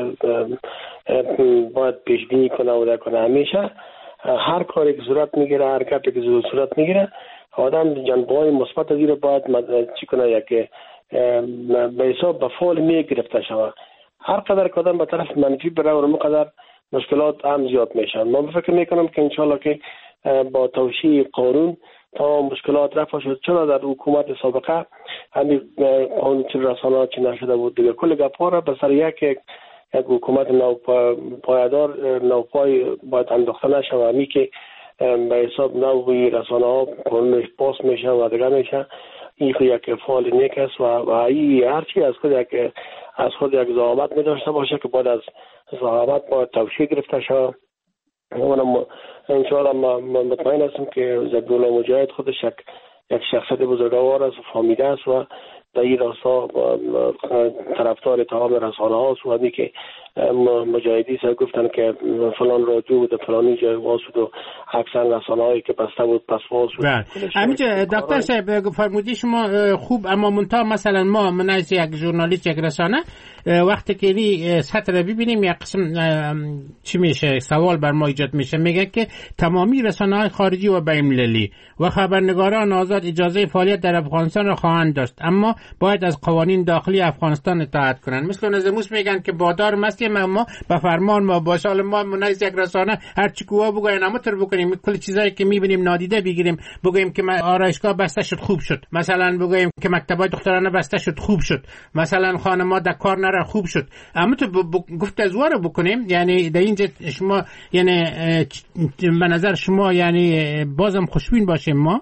باید پیش بینی کنه و نکنه. همیشه هر کاری که صورت میگیره، هر حرکتی که صورت میگیره، آدم جنبه‌های مثبت از این باید چی کنه یک به حساب به فعال میگرفته شود. هر قدر که آدم به طرف منفی بره و اونقدر مشکلات هم زیاد میشن. من فکر میکنم که انشالله که با توشیح قانون تمام مشکلات رفع شد. چرا در حکومت سابقه همین قانون رسانه‌ها چی نشده بود دیگه. کل گپ‌ها را به سر یک حکومت نوپایدار نوپای باید انداخته نشه و همی که به حساب نوی رسانه‌ها قانونش پاس میشه و دیگه میشه. این یک فعال نیک است و این هرچی از خود یک ضوابط می داشته باشه که بعد از ضوابط باید توشیح گرفته شود اونم انشاءالله مطمئن هستم که زبی‌الله مجاهد خودش یک شخصیت بزرگوار است و فهمیده است و در این راستا طرفدار تمام رسانه هاست و همی که مجاهدی سر گفتن که فلان رادیو بود فلانی جای واس بود و اکثر رسانه هایی که بسته بود پس واس بود. همینجا دکتر صاحب فرمودی شما خوب، اما منتها مثلا ما من از یک ژورنالیست یک رسانه وقتی که این سطح رو ببینیم یک قسم چی میشه سوال بر ما ایجاد میشه، میگه که تمامی رسانه های خارجی و بین‌المللی و خبرنگاران آزاد اجازه فعالیت در افغانستان را خواهند داشت، اما باید از قوانین داخلی افغانستان اطاعت کنند. مثل نظموس میگن که بادار مستیم اما به فرمان ما باشه. حالا ما منایز یک رسانه هر چی کوه بگوین اما تر بکنیم، کل چیزایی که میبینیم نادیده بگیریم، بگویم که آرایشگاه بسته شد خوب شد، مثلا بگویم که مکتبای دخترانه بسته شد خوب شد، مثلا خانم‌ها در کار نره خوب شد، اما تو گفت از واره بکنیم. یعنی در اینجا شما یعنی به نظر شما یعنی بازم خوشبین باشیم ما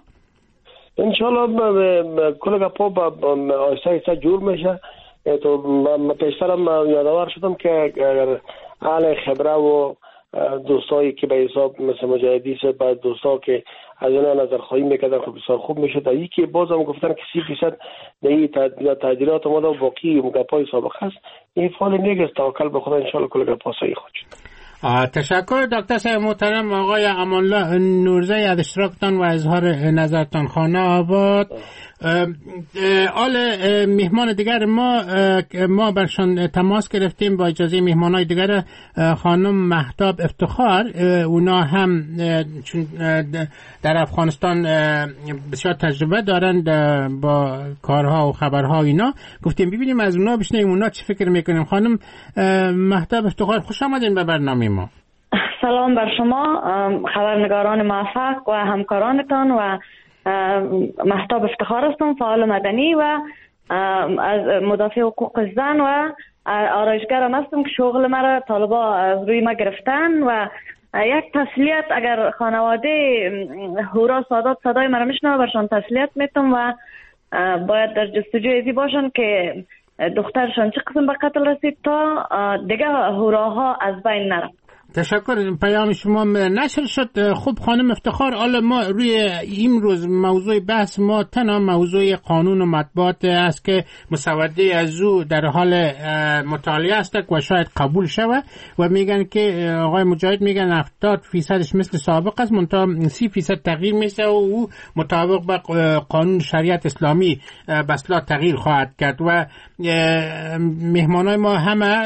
انشالله کل گپا با آیسته جور میشه. تو پیشترم یادآور شدم که اگر اهل خبره و دوستایی که به حساب مثل مجاهدی سه بعد دوستا که از اینا نظرخواهی میکردن خب بسیار خوب میشه. در یکی بازم گفتن که 30% در این تعدیلات اومده و باقی گپای سابق هست. این فعال نیست، توکل به خدا انشالله کل گپا صحیح خود شد. تشکر دکتر صاحب محترم آقای امان‌الله نورزی از اشتراکتان و اظهار نظرتان. خانه آباد. آل مهمان دیگر ما برشان تماس گرفتیم با اجازه مهمانای دیگر خانم مهتاب افتخار، اونا هم چون در افغانستان بسیار تجربه دارند با کارها و خبرها اینا، گفتیم ببینیم از اونا بشنویم اونا چه فکر میکنیم. خانم مهتاب افتخار خوش آمدین به برنامه ما. سلام بر شما خبرنگاران موفق و همکارانتان و مهتاب افتخار هستم، فعال مدنی و از مدافع حقوق زن و آرایشگرم هستم که شغل مرا طالبا از روی ما گرفتن و یک تسلیت اگر خانواده هورا سادات صدای مرا میشنوه برشان تسلیت میتم و باید در جستجوی ازی باشن که دخترشان چه قسم به قتل رسید تا دیگه هوراها از بین نره. تشکر. پیام شما نشر شد. خوب خانم افتخار، حالا ما روی امروز موضوع بحث ما تنها موضوع قانون و مطبوعات است که مسوده از او در حال مطالعه است و شاید قبول شود و میگن که آقای مجاهد میگن 70% مثل سابق است، منتها 30% تغییر میشه و او مطابق با قانون شریعت اسلامی بسلا تغییر خواهد کرد و مهمانای ما همه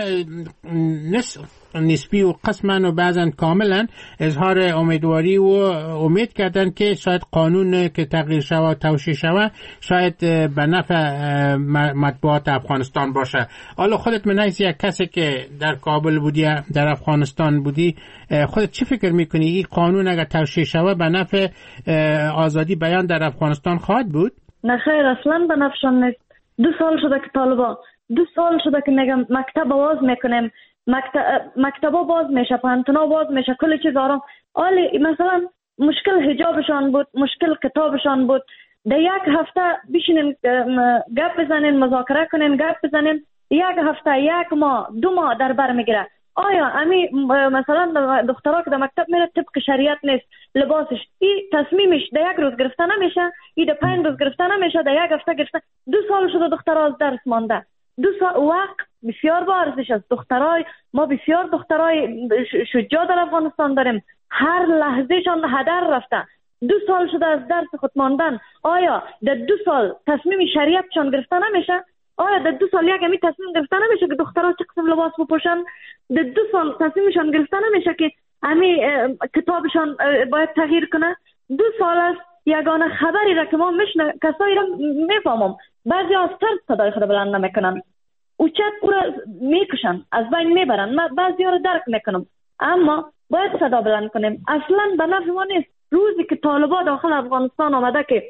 نسبی و قسما و بعضا کاملا اظهار امیدواری و امید کردن که شاید قانون که تغییر شود و توشیح شود شاید به نفع مطبوعات افغانستان باشه. حالا خودت من از یک کسی که در کابل بودی در افغانستان بودی، خودت چی فکر میکنی این قانون اگر توشیح شود به نفع آزادی بیان در افغانستان خواهد بود؟ نه خیر، اصلا به نفعشان نیست. 2 سال شده که طالبا 2 سال شده که میگم مکتب باز میکنیم، مکتبا باز میشه، پانتونا باز میشه، کل چیز آرام. آلی مثلا مشکل حجابشان بود، مشکل کتابشان بود، در یک هفته بشینین گپ بزنین، مذاکره کنین، گپ بزنین، یک هفته 1 ماه 2 ماه در بر میگیره. آیا امی مثلا دخترها که در مکتب میره طبق شریعت نیست لباسش، این تصمیمش در 1 روز گرفته نمیشه، این در 5 روز گرفته نمیشه، در 1 هفته گرفته. 2 سال شده دخترها از درس مانده. 2 سال وقت بسیار با ارزش است. دخترای ما بسیار دخترای شجاع در افغانستان داریم، هر لحظهشان هدر رفته. 2 سال شده از درس خود ماندن. آیا در 2 سال تصمیم شریعتشان گرفته نمیشه؟ آیا در 2 سال یک همی تصمیم گرفته نمیشه که دخترها چه قسم لباس بپوشن؟ در 2 سال تصمیمشان گرفته نمیشه که همی کتابشان باید تغییر کنه؟ 2 سال است. یگانه خبری را که ما میشنه کسایی را میفهمم، بعضی از ترس صدای خود بلند نمیکنن، اوچت او را میکشن، از بین میبرن. من بعضی ها را درک میکنم، اما باید صدا بلند کنیم. اصلا به نفع ما نیست. روزی که طالبا داخل افغانستان آمده که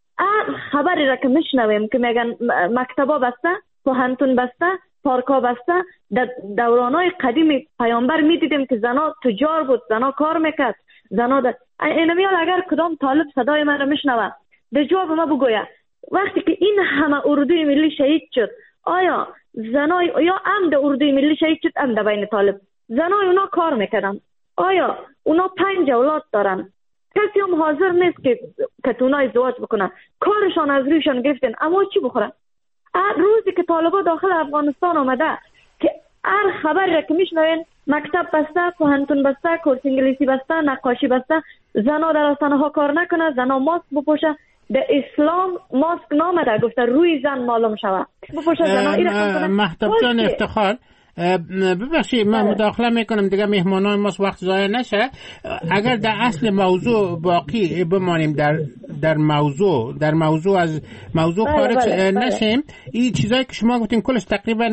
خبری را که میشنویم که میگن مکتبا بسته، پوهنتون بسته، پارکا بسته، در دورانای قدیم پیامبر میدیدیم که زنا تجار بود، زنا کار میکرد، زنا اینمیال اگر کدام طالب صدای من را میشنوه در جواب ما بگوید وقتی که این همه اردوی ملی شهید شد، آیا زنای یا عمد اردوی ملی شهید شد عمد بین طالب، زنای اونا کار میکردن، آیا اونا 5 اولاد دارن، کسی هم حاضر نیست که کتونا ازدواج بکنن، کارشان از رویشان گرفتن، اما چی بخورن؟ روزی که طالبا داخل افغانستان آمده که هر خبری را که میشنوین مکتب بسته، پوهنتون بسته، کورس انگلیسی بسته، نقاشی بسته، زنا در آستانه ها کار نکنه، زنا ماسک بپوشه. در اسلام ماسک نامده، گفته روی زن معلوم شود بپوشه زنا. این مهتاب جان افتخار، ببخشید من مداخله میکنم دیگه مهمانای ما وقت ضایع نشه. اگر در اصل موضوع باقی بمانیم، در موضوع از موضوع خارج نشیم، این چیزایی که شما گفتین کلش تقریبا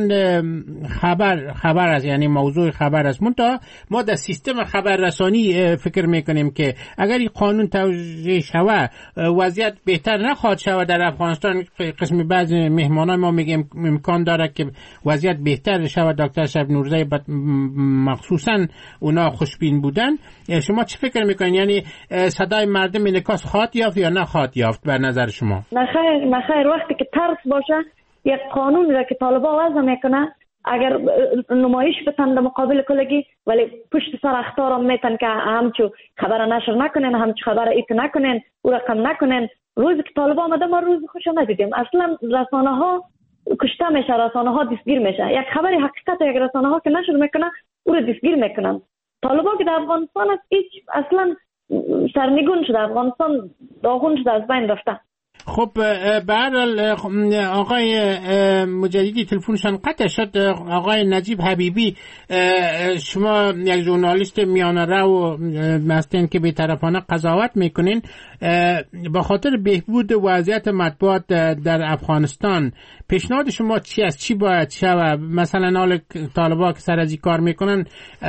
خبر است، یعنی موضوع خبر است. منتها ما در سیستم خبررسانی فکر میکنیم که اگر این قانون توجیه شود وضعیت بهتر نخواهد شود در افغانستان. قسمی بعضی مهمانای ما میگیم امکان داره که وضعیت بهتر شود. دکتر شب نورزی مخصوصا اونا خوشبین بودن. شما چی فکر میکنین؟ یعنی صدای مردم انعکاس خواهد یافت یا نخواهد یافت به نظر شما؟ نخیر. وقتی که ترس باشه، یک قانون را که طالبا وضع میکنه اگر نمایش بتن در مقابل کلگی، ولی پشت سر اخطارم میتن که همچو خبر نشر نکنین، همچو خبر ایت نکنین، او رقم نکنین. روزی که طالبا آمده ما روز خوش ندیدیم. اصلا رسانه ها کشته میشه، رسانه ها دستگیر میشه. یک خبر حقیقت یک رسانه ها که نشر میکنه او رو دستگیر میکنن. طالبا که در افغانستان است هیچ اصلا سرنگون شده، افغانستان داغون شده، از بین رفته. خب به هر حال آقای مجددی تلفنشان قطع شد. آقای نجیب حبیبی، شما یک ژورنالیست میانه رو هستین که بی‌طرفانه قضاوت میکنین. با خاطر بهبود وضعیت مطبوعات در افغانستان پیشنهاد شما چی است؟ چی باید شود؟ مثلا حال طالبا که سر از این کار میکنن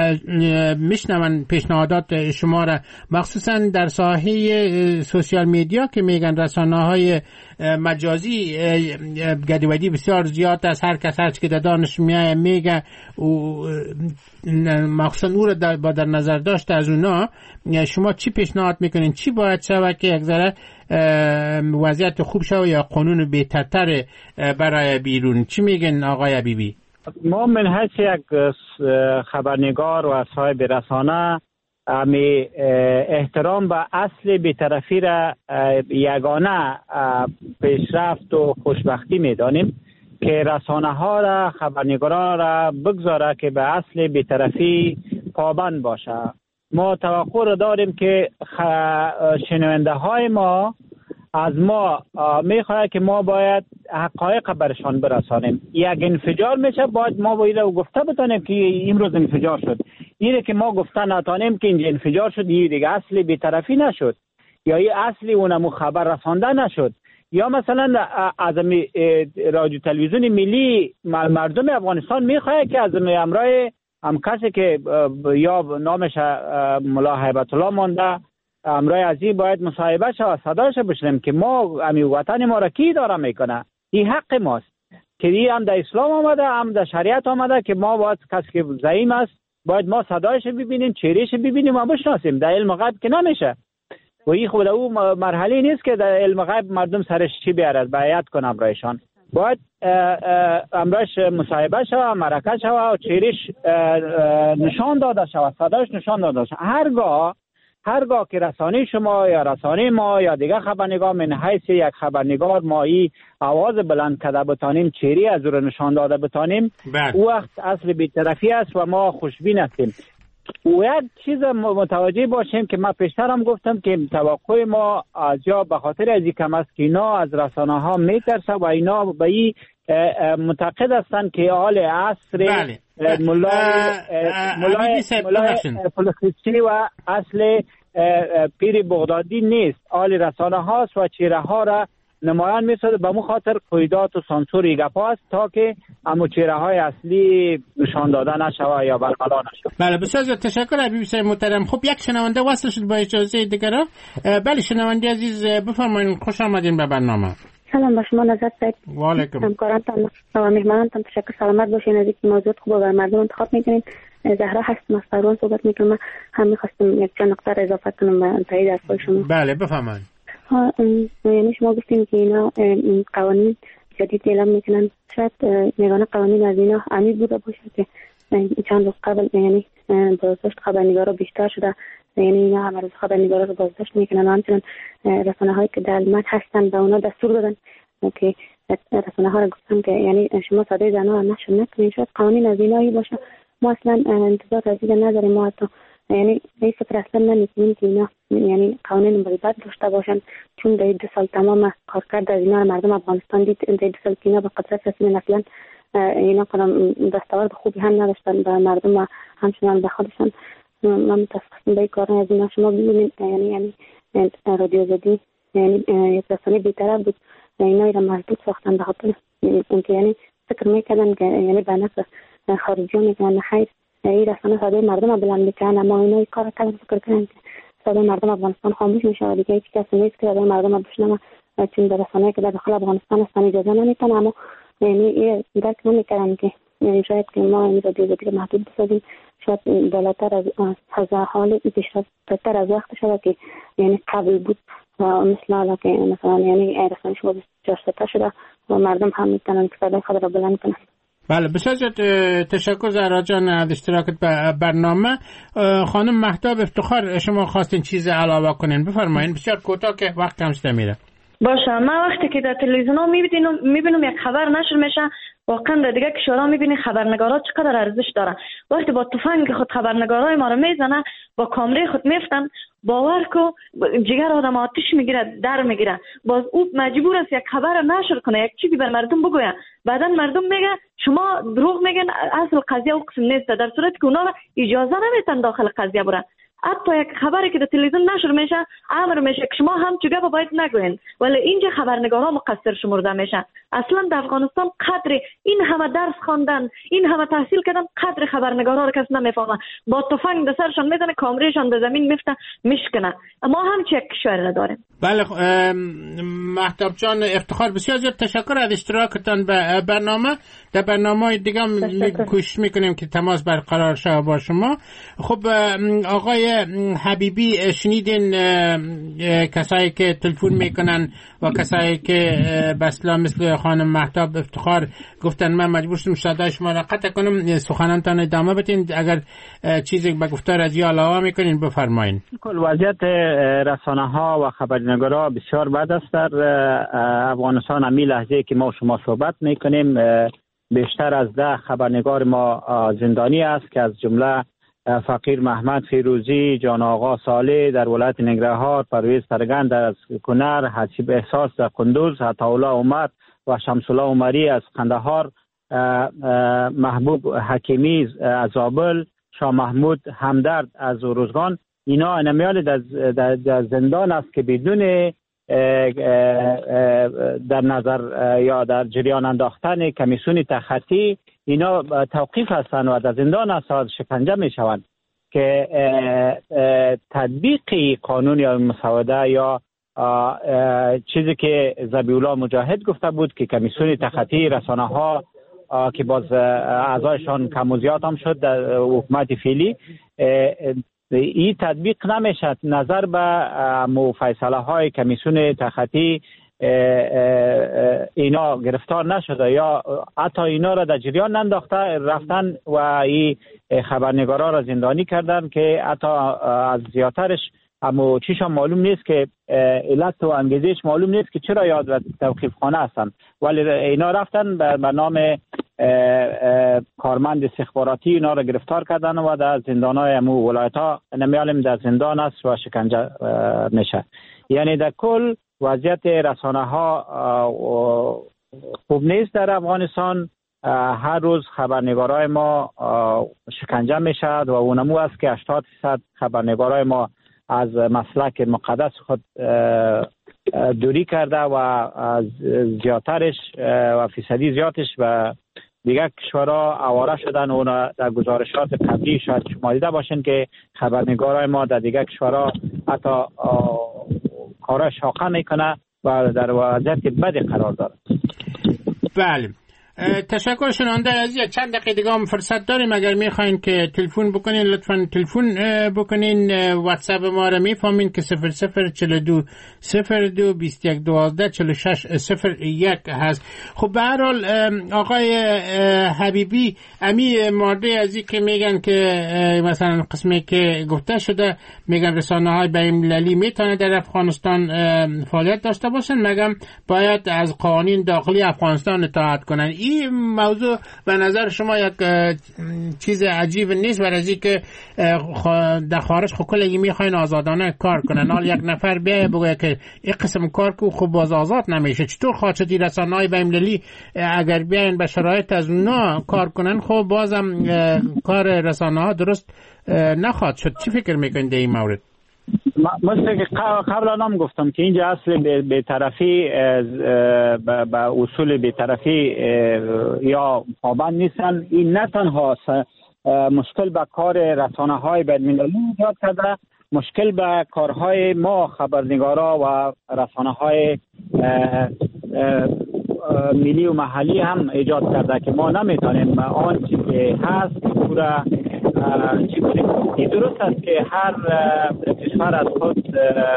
میشنون پیشنهادات شما را، مخصوصا در ساحه سوشیال میدیا که میگن رسانه‌های مجازی گدیودی بسیار زیاد است. هر کس هر چی که دانش میگه و مخصوصا او را با در نظر داشته از اونا، شما چی پیشنهاد میکنین؟ چی باید شود که یک ذره وضعیت خوب شود یا قانون بهترتر برای بیرون؟ چی میگن آقای حبیبی؟ ما من حیث یک خبرنگار و صاحب رسانه احترام به اصل بی‌طرفی را یگانه پیشرفت و خوشبختی میدانیم که رسانه ها را، خبرنگاران را بگذاره که به اصل بی‌طرفی پابند باشه. ما توقع را داریم که شنونده های ما از ما میخواد که ما باید حقایق برشان برسانیم. یک انفجار میشه، باید ما باید گفته بتانیم که امروز انفجار شد. اینه که ما گفته نتانیم که اینجا انفجار شد، این دیگه اصلی بی‌طرفی نشد، یا این اصلی اونمو خبر رسانده نشد. یا مثلا از رادیو تلویزیون ملی مردم افغانستان میخواد که از امرای هم کسی که یا نامش ملا هیبت الله مانده امرای عزیز باید مصاحبه شود، صداش بشنیم که ما امی وطن ما را کی داره میکنه. این حق ماست که این هم در اسلام آمده، هم در شریعت آمده که ما باید کسی که زعیم است باید ما صدایش ببینیم، چهرهش ببینیم و بشناسیم. در علم غیب که نمیشه و این خود او مرحله نیست که در علم غیب مردم سرش چی بیارد بیعت کنه امرایشان. باید امرایش مصاحبه شود، مرکه شود و چهرهش نشان داده شود، صدایش نشان داده شود. هرگاه که رسانه شما یا رسانه ما یا دیگه خبرنگار من حیث یک خبرنگار ما ای آواز بلند کرده بتانیم، چهره از رو نشان داده بتانیم، او وقت اصل بی‌طرفی است و ما خوشبین هستیم. و یک چیز متوجه باشیم که من پیشتر هم گفتم که توقع ما از یا به خاطر از این کم است که اینا از رسانه ها میترسه و اینا به این معتقد هستند که حال عصر مولای فلسطینی و اصل پیر بغدادی نیست. حال رسانه هاست و چهره ها را نمایان می‌سازد. به مو خاطر قیودات و سانسور این گپا است تا که همو چهره های اصلی نشان داده نشود یا برملا نشود. بله بسیار تشکر حبیبی صاحب محترم. خب یک شنونده وصل شد با اجازه دیگر. بله شنونده عزیز بفرمایید، خوش آمدین به برنامه. سلام با شما نظر صاحب. و علیکم. همکارانتان و مهمانانتان تشکر، سلامت باشین. از اینکه موضوع خوب و مردم انتخاب میکنین. زهرا هستم از فروان صحبت میکنم. هم میخواستم یک چند نکته اضافه کنم به تایید حرفای شما. بله بفرمایید. یعنی شما گفتین که اینا قوانین جدید اعلام میکنن، شاید یگانه قوانین از اینا عمیق بوده باشه که چند روز قبل یعنی بازداشت خبرنگارا بیشتر شده، یعنی اینا همه روز خبرنگارا رو بازداشت میکنن. همچنین رسانه هایی که در المت هستن به اونا دستور دادن که رسانه ها رو گفتن که یعنی شما صدای زنها رو نشر نکنین، شاید قوانین از اینایی باشه. ما اصلا انتظار از این نداریم، ما حتی یعنی این فکر اصلا نمیکنیم که اینا یعنی قوانین مثبت داشته باشن، چون در 2 سال تمام کارکرد از اینا مردم افغانستان دید. در 2 سال که اینا به قدرت رسیدن اصلا اینا کنم دستاورد خوبی هم نداشتن به مردم و همچنان به خودشان. ما متاسفم به این کار از اینا. شما ببینید یعنی رادیو زدی یعنی یک رسانه بی‌طرف بود، اینا را محدود ساختن به خاطر اینکه یعنی فکر میکردن که یعنی به نفع خارجی میکنن. خیر، این رسانه صدای مردم رو بلند میکنن، اما اینا این کار کردن فکر کنن که صدای مردم افغانستان خاموش میشه و دیگه هیچ کسی نیست که صدای مردم رو بشنوه، چون در رسانه‌ای که در داخل افغانستان هستن اجازه نمیدن. اما یعنی درک نمیکردن که یعنی شاید که ما این رادیو زدی رو محدود بسازیم، شاید بالاتر از حال پیشرفت‌تر از وقت شده که یعنی قبل بود و مثل حالا که مثلا یعنی رسانه شما 24 ساعته شده و مردم هم میتونن که صدای خود را بلند کنن. بله، بسیار تشکر زهرا جان از اشتراکت به برنامه. خانم مهتاب افتخار، شما خواستین چیز علاوه کنین، بفرمایین. بسیار کوتاه که وقت کم شده میره. باشه، من وقتی که در تلویزیون ها میبینم یک خبر نشر میشه، واقعا در دیگه کشورها میبینی خبرنگارا چقدر ارزش داره. وقتی با تفنگ خود خبرنگارای ما رو میزنه، با کامره خود میفتن، باور کو جگر آدم آتش میگیره، در میگیره. باز او مجبور است یک خبر نشر کنه، یک چیزی بر مردم بگوید. بعدن مردم میگه شما دروغ میگن، اصل قضیه او قسم نیست، در صورتی که اونا را اجازه نمیتن داخل قضیه برن. حتی یک خبری که در تلویزیون نشر میشه امر میشه که شما هم چگه باید نگوین، ولی اینجا خبرنگارا مقصر شمرده میشن. اصلا در افغانستان قدر این همه درس خواندن، این همه تحصیل کردن، قدر خبرنگارا رو کس نمیفهمه. با تفنگ به سرشان میزنه، کامرهشان به زمین میفته، میشکنه. ما هم چه کشوری داریم. بله، مهتاب جان افتخار، بسیار زیاد تشکر از اشتراکتان به برنامه. در برنامه دیگه کوشش میکنیم که تماس برقرار شه با شما. خب آقای حبیبی، شنیدین کسایی که تلفن میکنن و کسایی که بسلا مثل خانم مهتاب افتخار گفتن من مجبور شدم صدای شما را قطع کنم. سخنانتان ادامه بدین، اگر چیزی به گفتار از یا علاوه میکنین بفرمایین. کل وضعیت رسانه ها و خبرنگارا بسیار بد است در افغانستان. امی لحظه که ما شما صحبت میکنیم بیشتر از 10 خبرنگار ما زندانی است که از جمله فقیر محمد فیروزی، جان آقا صالح در ولایت ننگرهار، پرویز سرگند از کنر، حسیب احساس در قندوز، عطاالله عمر و شمس الله عمری از قندهار، محبوب حکیمی از زابل، شاه محمود همدرد از روزگان. اینا نمیال در زندان است که بدون در نظر یا در جریان انداختن کمیسیون تخطی اینا توقیف هستند و در زندان است شکنجه می شوند که تطبیق قانون یا مسوده یا چیزی که ذبیح‌الله مجاهد گفته بود که کمیسیون تخطی رسانه ها که باز اعضایشان کم و زیاد هم شد در حکومت فعلی، این تطبیق نمیشد. نظر به فیصله های کمیسیون تخطی اینا گرفتار نشده یا حتی اینا را در جریان ننداخته رفتن و این خبرنگارا را زندانی کردن که حتی از زیادترش اما چیشان معلوم نیست که علت و انگیزش معلوم نیست که چرا یاد و توقیف خانه هستن، ولی اینا رفتن به نام کارمند استخباراتی اینا را گرفتار کردن و در زندان‌های امو ولایت ها نمیالیم در زندان است و شکنجه میشه. یعنی در کل وضعیت رسانه ها خوب نیست در افغانستان. هر روز خبرنگارای ما شکنجه میشد و اونمو است که 80% خبرنگارای ما از مسلک مقدس خود دوری کرده و زیادترش و فیصدی زیادش و دیگر کشورها آواره شدن. اونا در گزارشات قبلی شاید شما دیده باشین که خبرنگارای ما در دیگر کشورها حتی کارا شاقه میکنه و در وضعیت بدی قرار داره. بله، تشکر. شنونده عزیز، چند دقیقه دیگه هم فرصت داریم. اگر میخواین که تلفن بکنین لطفاً تلفن بکنین. واتساپ ما رو میفهمین که 0042 02 21 12 46 01 هست. خب به هر حال آقای حبیبی، امی مورد ازی که میگن که مثلا قسمی که گفته شده، میگن رسانه‌های بین‌المللی میتونه در افغانستان فعالیت داشته باشن، مگم باید از قوانین داخلی افغانستان اطاعت کنن. این موضوع به نظر شما یک چیز عجیب نیست؟ برای از که در خارج خب کلی میخواین آزادانه کار کنن، حال یک نفر بیایه بگه که این قسم کار که خب باز آزاد نمیشه. چطور خواهد رسانه‌های بین‌المللی اگر بیاین به شرایط از اونا کار کنن، خب بازم کار رسانه‌ها درست نخواهد شد؟ چی فکر میکنید در این مورد؟ مثل که قبلا هم گفتم که اینجا اصل بی‌طرفی به اصول بی‌طرفی یا پابند نیستن. این نه تنها مشکل به کار رسانه‌های بین‌المللی ایجاد کرده، مشکل به کارهای ما خبرنگارا و رسانه‌های ملی و محلی هم ایجاد کرده که ما نمیتونیم آن چیزی که هست پورا چی کنیم. این درست است که هر کشور از خود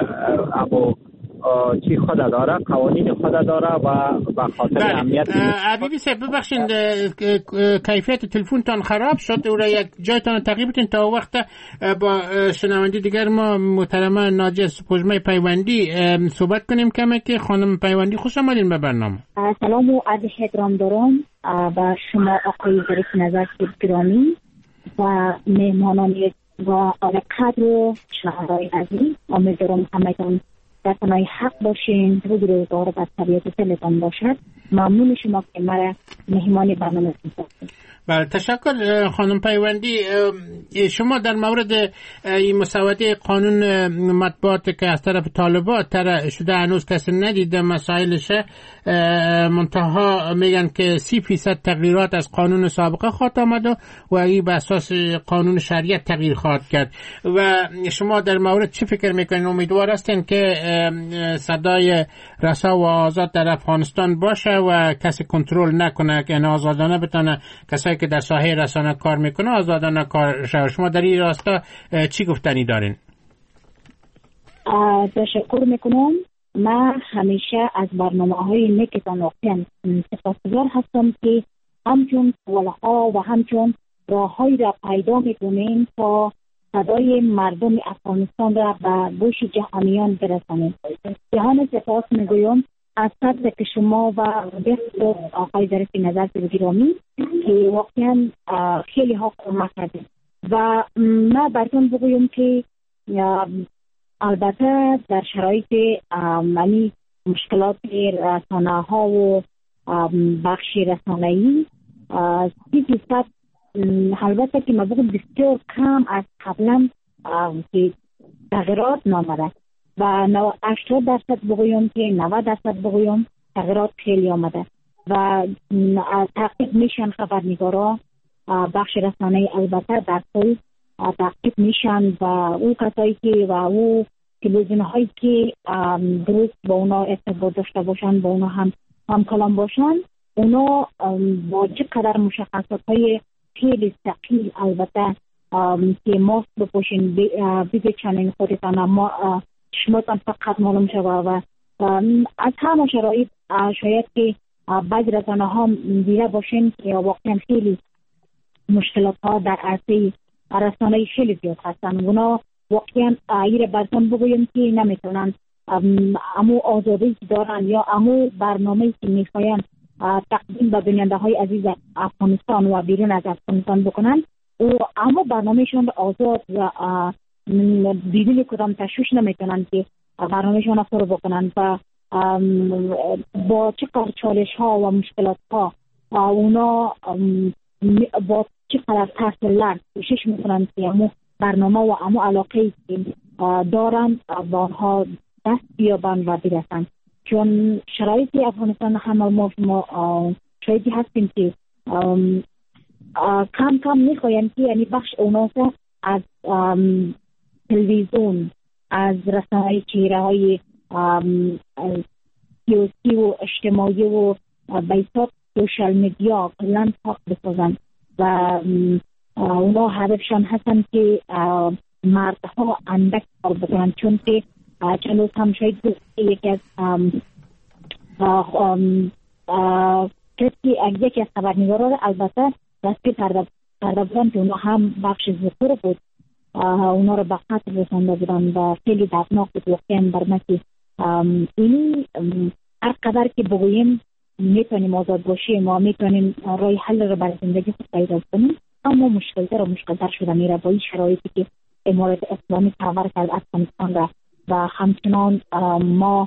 چی خود داره، قوانین خود داره و به خاطر اهمیت. حبیبی صاحب ببخشید کیفیت تلفنتان خراب شد، او را یک جایتان تغییر بدین تا وقت با شنونده دیگر ما محترمه ناجیه سپوږمۍ پیوندی صحبت کنیم. کمی که خانم پیوندی، خوش آمدین به برنامه. سلام و عرض احترام دارم و شما آقای ظریف نظر گرامی و مهمانان و آل قدر و شهرهای عزیز. امیدوارم همتون در پناه حق باشین، روزگار و طبیعت دلتان باشد. ممنون شما که مرا مهمان برنامه کنید. بله، تشکر خانم پیوندی. شما در مورد این مسوده قانون مطبوعات که از طرف طالبان طرح شده هنوز کسی ندیده مسائلش، منتها میگن که 30% تغییرات از قانون سابقه خواهد آمد و این به اساس قانون شریعت تغییر خواهد کرد. و شما در مورد چی فکر میکنین؟ امیدوار هستین که صدای رسا و آزاد در افغانستان باشه و کسی کنترل نکنه، که آزادانه بتونه کسایی که در ساحه رسانه کار میکنه آزادانه کار شود. شما در این راستا چی گفتنی دارین؟ تشکر میکنم. من همیشه از برنامه‌های نیکتان واقعا سپاسگزار هستم که همچون سوالها و همچون راههایی را پیدا میکنین تا صدای مردم افغانستان را به گوش جهانیان برسانید. جهان سپاس میگویم از صدر که شما و آقای ظریف نظر گرامی که واقعا خیلی ها کمک کردید. و من براتون بگویم که البته در شرایط معنی مشکلات رسانه ها و بخش رسانه‌ای 30% البته که من بگم بسیار کم از قبلا که تغییرات نامده و 80% بگویم که 90% بگویم تغییرات خیلی آمده و تعقیب میشن خبرنگارا بخش رسانه‌ای البته در کل تعقیب میشن و او کسایی که و او تلویزیون هایی که درست با اونا ارتباط داشته باشن، با اونا هم کلام باشن، اونا با چقدر مشخصات های خیلی ثقیل البته که ماسک بپوشین بپیچنین خودتان، اما شماتان فقط معلوم شده و از همه شرایط شاید که بعضی رسانه ها دیده باشین که واقعا خیلی مشکلات ها در عرصه رسانه‌ای خیلی زیاد هستن. اونا واقعا ایره براتون بگویم که نمیتونن امو آزادی که دارن یا امو برنامه‌ای که میخواین تقدیم به بیننده های عزیز افغانستان و بیرون از افغانستان بکنن و امو برنامهشون آزاد و بدون کدام تشویش نمیتونن که برنامهشون رو فرو بکنن و با چقدر چالش ها و مشکلات ها اونا با چقدر ترس لرز کوشش میکنن که امو برنامه و امو علاقه که دارن با آنها دست بیابن و برسن. چون شرایط افغانستان همه ما شایدی هستیم که کم میخواین که یعنی بخش اوناس از تلویزیون، از رسانه‌های چهره‌های سیاسی و اجتماعی و بیسات سوشال میدیا کلا پاک بسازن و اونا هدفشان هستن که مردها اندک کار بکنن، چون که چند روز هم شاید یکی از یکی از خبرنگارا را البته دستی پرده بودن که اونا هم بخش ذکر بود، اونا را به قتل رسانده بودن و خیلی دردناک بود. واقعا برمه که اینی هر قدر که بگوییم میتونیم آزاد باشیم و میتونیم رای حل را برای زندگی خود پیدا کنیم، اما مشکلتر شده میره با این شرایطی که امارت اسلامی تحول کرد افغانستان را و همچنان ما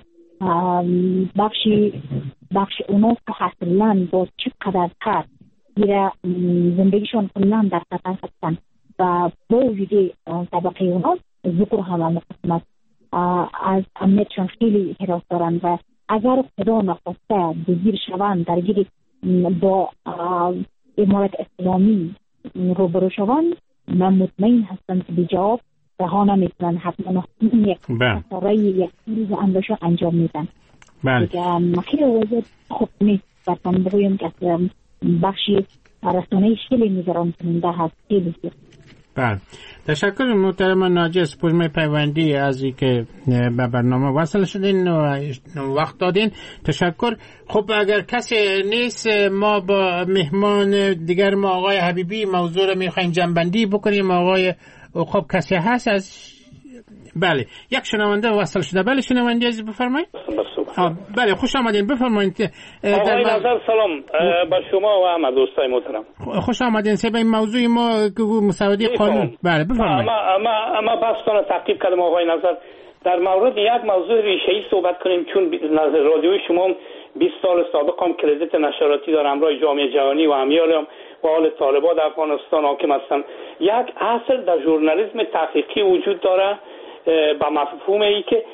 بخش اونا که حاصلن با چقدر تر میره زندگیشون کلان در خطر هستن و با وجود طبقه اونا ذکر هم قسمت از امنیتشون خیلی حراس دارن و اگر خدا نخواسته دزگیر شوند درگیر با امارت اسلامی روبرو شوند، من مطمئن هستم که به جواب رها نمیتونن، حتما یک کارای یک روز انداشو انجام میدن. خیلی وضعیت خوب نیست و من بگویم که بخشی رسانه خیلی نگران کننده هست. خیلی بله، تشکر محترم ناجی سپوږمۍ پیوندی از اینکه به برنامه وصل شدین و وقت دادین. تشکر. خب اگر کسی نیست ما با مهمان دیگر ما آقای حبیبی موضوع رو میخوایم جنبندی بکنیم. آقای خب کسی هست از بله یک شنونده وصل شده. بله شنونده عزیز بفرمایید. بله خوش آمدین، بفرمایید. آقای نظر سلام با شما و همه دوستای محترم. خوش آمدین. سه این موضوع ما که مساعده قانون. بله بفرمایید. اما بحثتون تعقیب کردم آقای نظر. در مورد یک موضوع ریشه‌ای صحبت کنیم، چون رادیوی شما 20 سال سابق هم کردیت نشراتی داره، همراه جامعه جهانی و امیالم و حال طالبان در افغانستان حاکم هستند. یک اصل در ژورنالیسم تحقیقی وجود داره با مفهوم ای که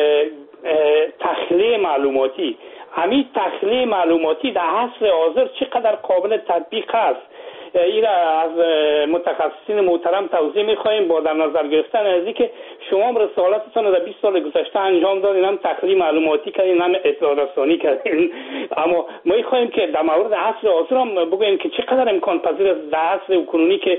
تخلیه معلوماتی. همین تخلیه معلوماتی در عصر حاضر چقدر قابل تطبیق است، این از متخصصین محترم توضیح می‌خوایم با در نظر گرفتن از اینکه شما رسالتتون رو در 20 سال گذشته انجام دادین، هم تخلیه معلوماتی کردین هم اطلاع رسانی کردین، اما ما می‌خوایم که در مورد عصر حاضر هم بگوییم که چقدر امکان پذیر است در عصر کنونی که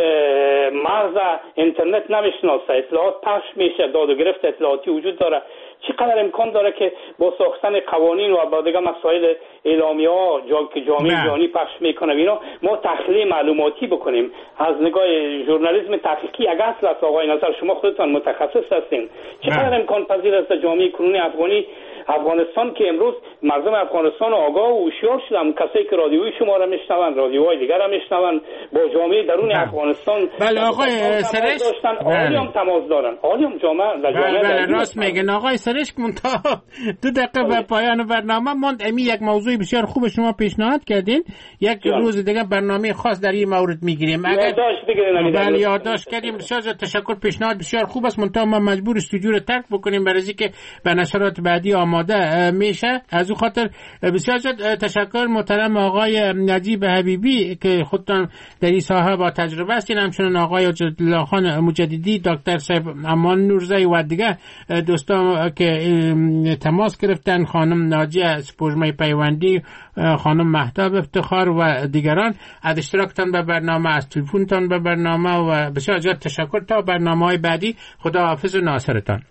مرز اینترنت نمی‌شناسه، اطلاعات پخش میشه، داد و گرفت اطلاعاتی وجود داره، چقدر امکان داره که با ساختن قوانین و با دیگه مسائل اعلامیه‌ها که جامعه جهانی پخش میکنه اینا ما تحلیل معلوماتی بکنیم از نگاه ژورنالیسم تحقیقی. اگر اصل است آقای نظر شما خودتان متخصص هستین، چقدر امکان پذیر است جامعه کنونی افغانستان که امروز مردم افغانستان آگاه و هوشیار شدن، کسایی که رادیوی شما را میشنون رادیوهای دیگر را میشنون، با جامعه درون افغانستان بله آقای سرش عالی هم تماس دارن، عالی هم جامعه راست میگن آقای سرش. منتها 2 دقیقه به پایان برنامه ماند. امی یک موضوع بسیار خوب شما پیشنهاد کردین، یک روز دیگه برنامه خاص در این مورد میگیریم. اگر بله یادداشت کردیم. بسیار تشکر، پیشنهاد بسیار خوب است. منتها ما مجبور استودیو رو ترک بکنیم برای اینکه به نشرات بعدی آماده میشه. از او خاطر بسیار تشکر محترم آقای نجیب حبیبی که خودتان در این ساحه با تجربه هستین، همچنین آقای عجلالله خان مجددی، دکتر صاحب امان نورزی و دیگه دوستان که تماس گرفتن، خانم ناجیه سپوږمۍ پیوندی، خانم مهتاب افتخار و دیگران از اشتراکتان به برنامه، از تلفنتان به برنامه و بسیار زیاد تشکر. تا برنامه‌های بعدی خدا حافظ و ناصرتان.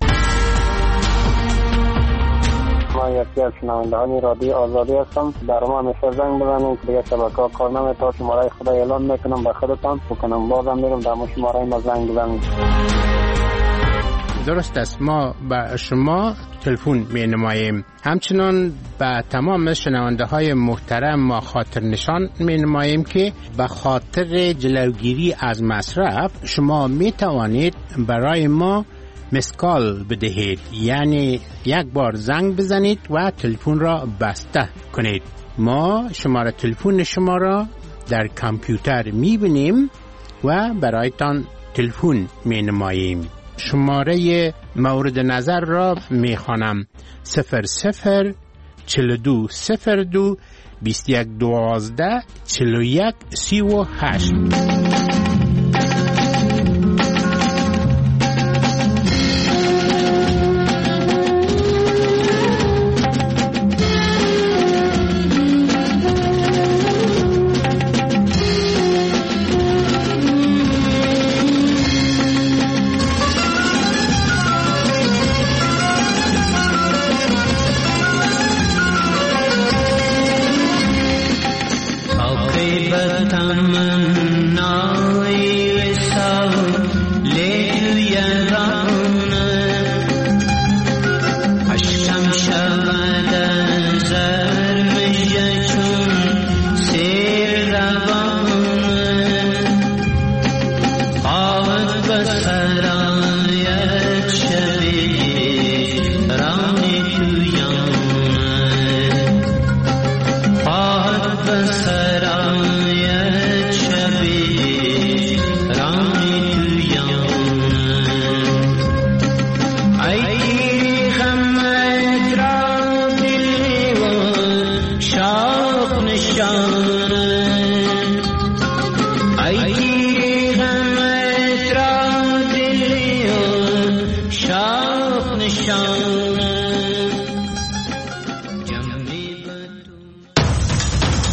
ما یکی از شنوندگان رادیو آزادی هستم. در ما همیشه زنگ بزنید که دیگه شبکه‌ها کار نمی‌کنه. شماره خدا اعلام میکنم به خودتان بکنم، بازم میگم در شماره ما زنگ بزنید. درست است، ما به شما تلفن می نماییم. همچنان به تمام شنونده های محترم ما خاطر نشان می نماییم که به خاطر جلوگیری از مصرف شما می توانید برای ما مسکال بدهید، یعنی یک بار زنگ بزنید و تلفن را بسته کنید. ما شماره تلفن شما را در کامپیوتر می بینیم و برایتان تلفن می نماییم. شماره مورد نظر را می خوانم: 00 42 02 21 12 41 38. Shah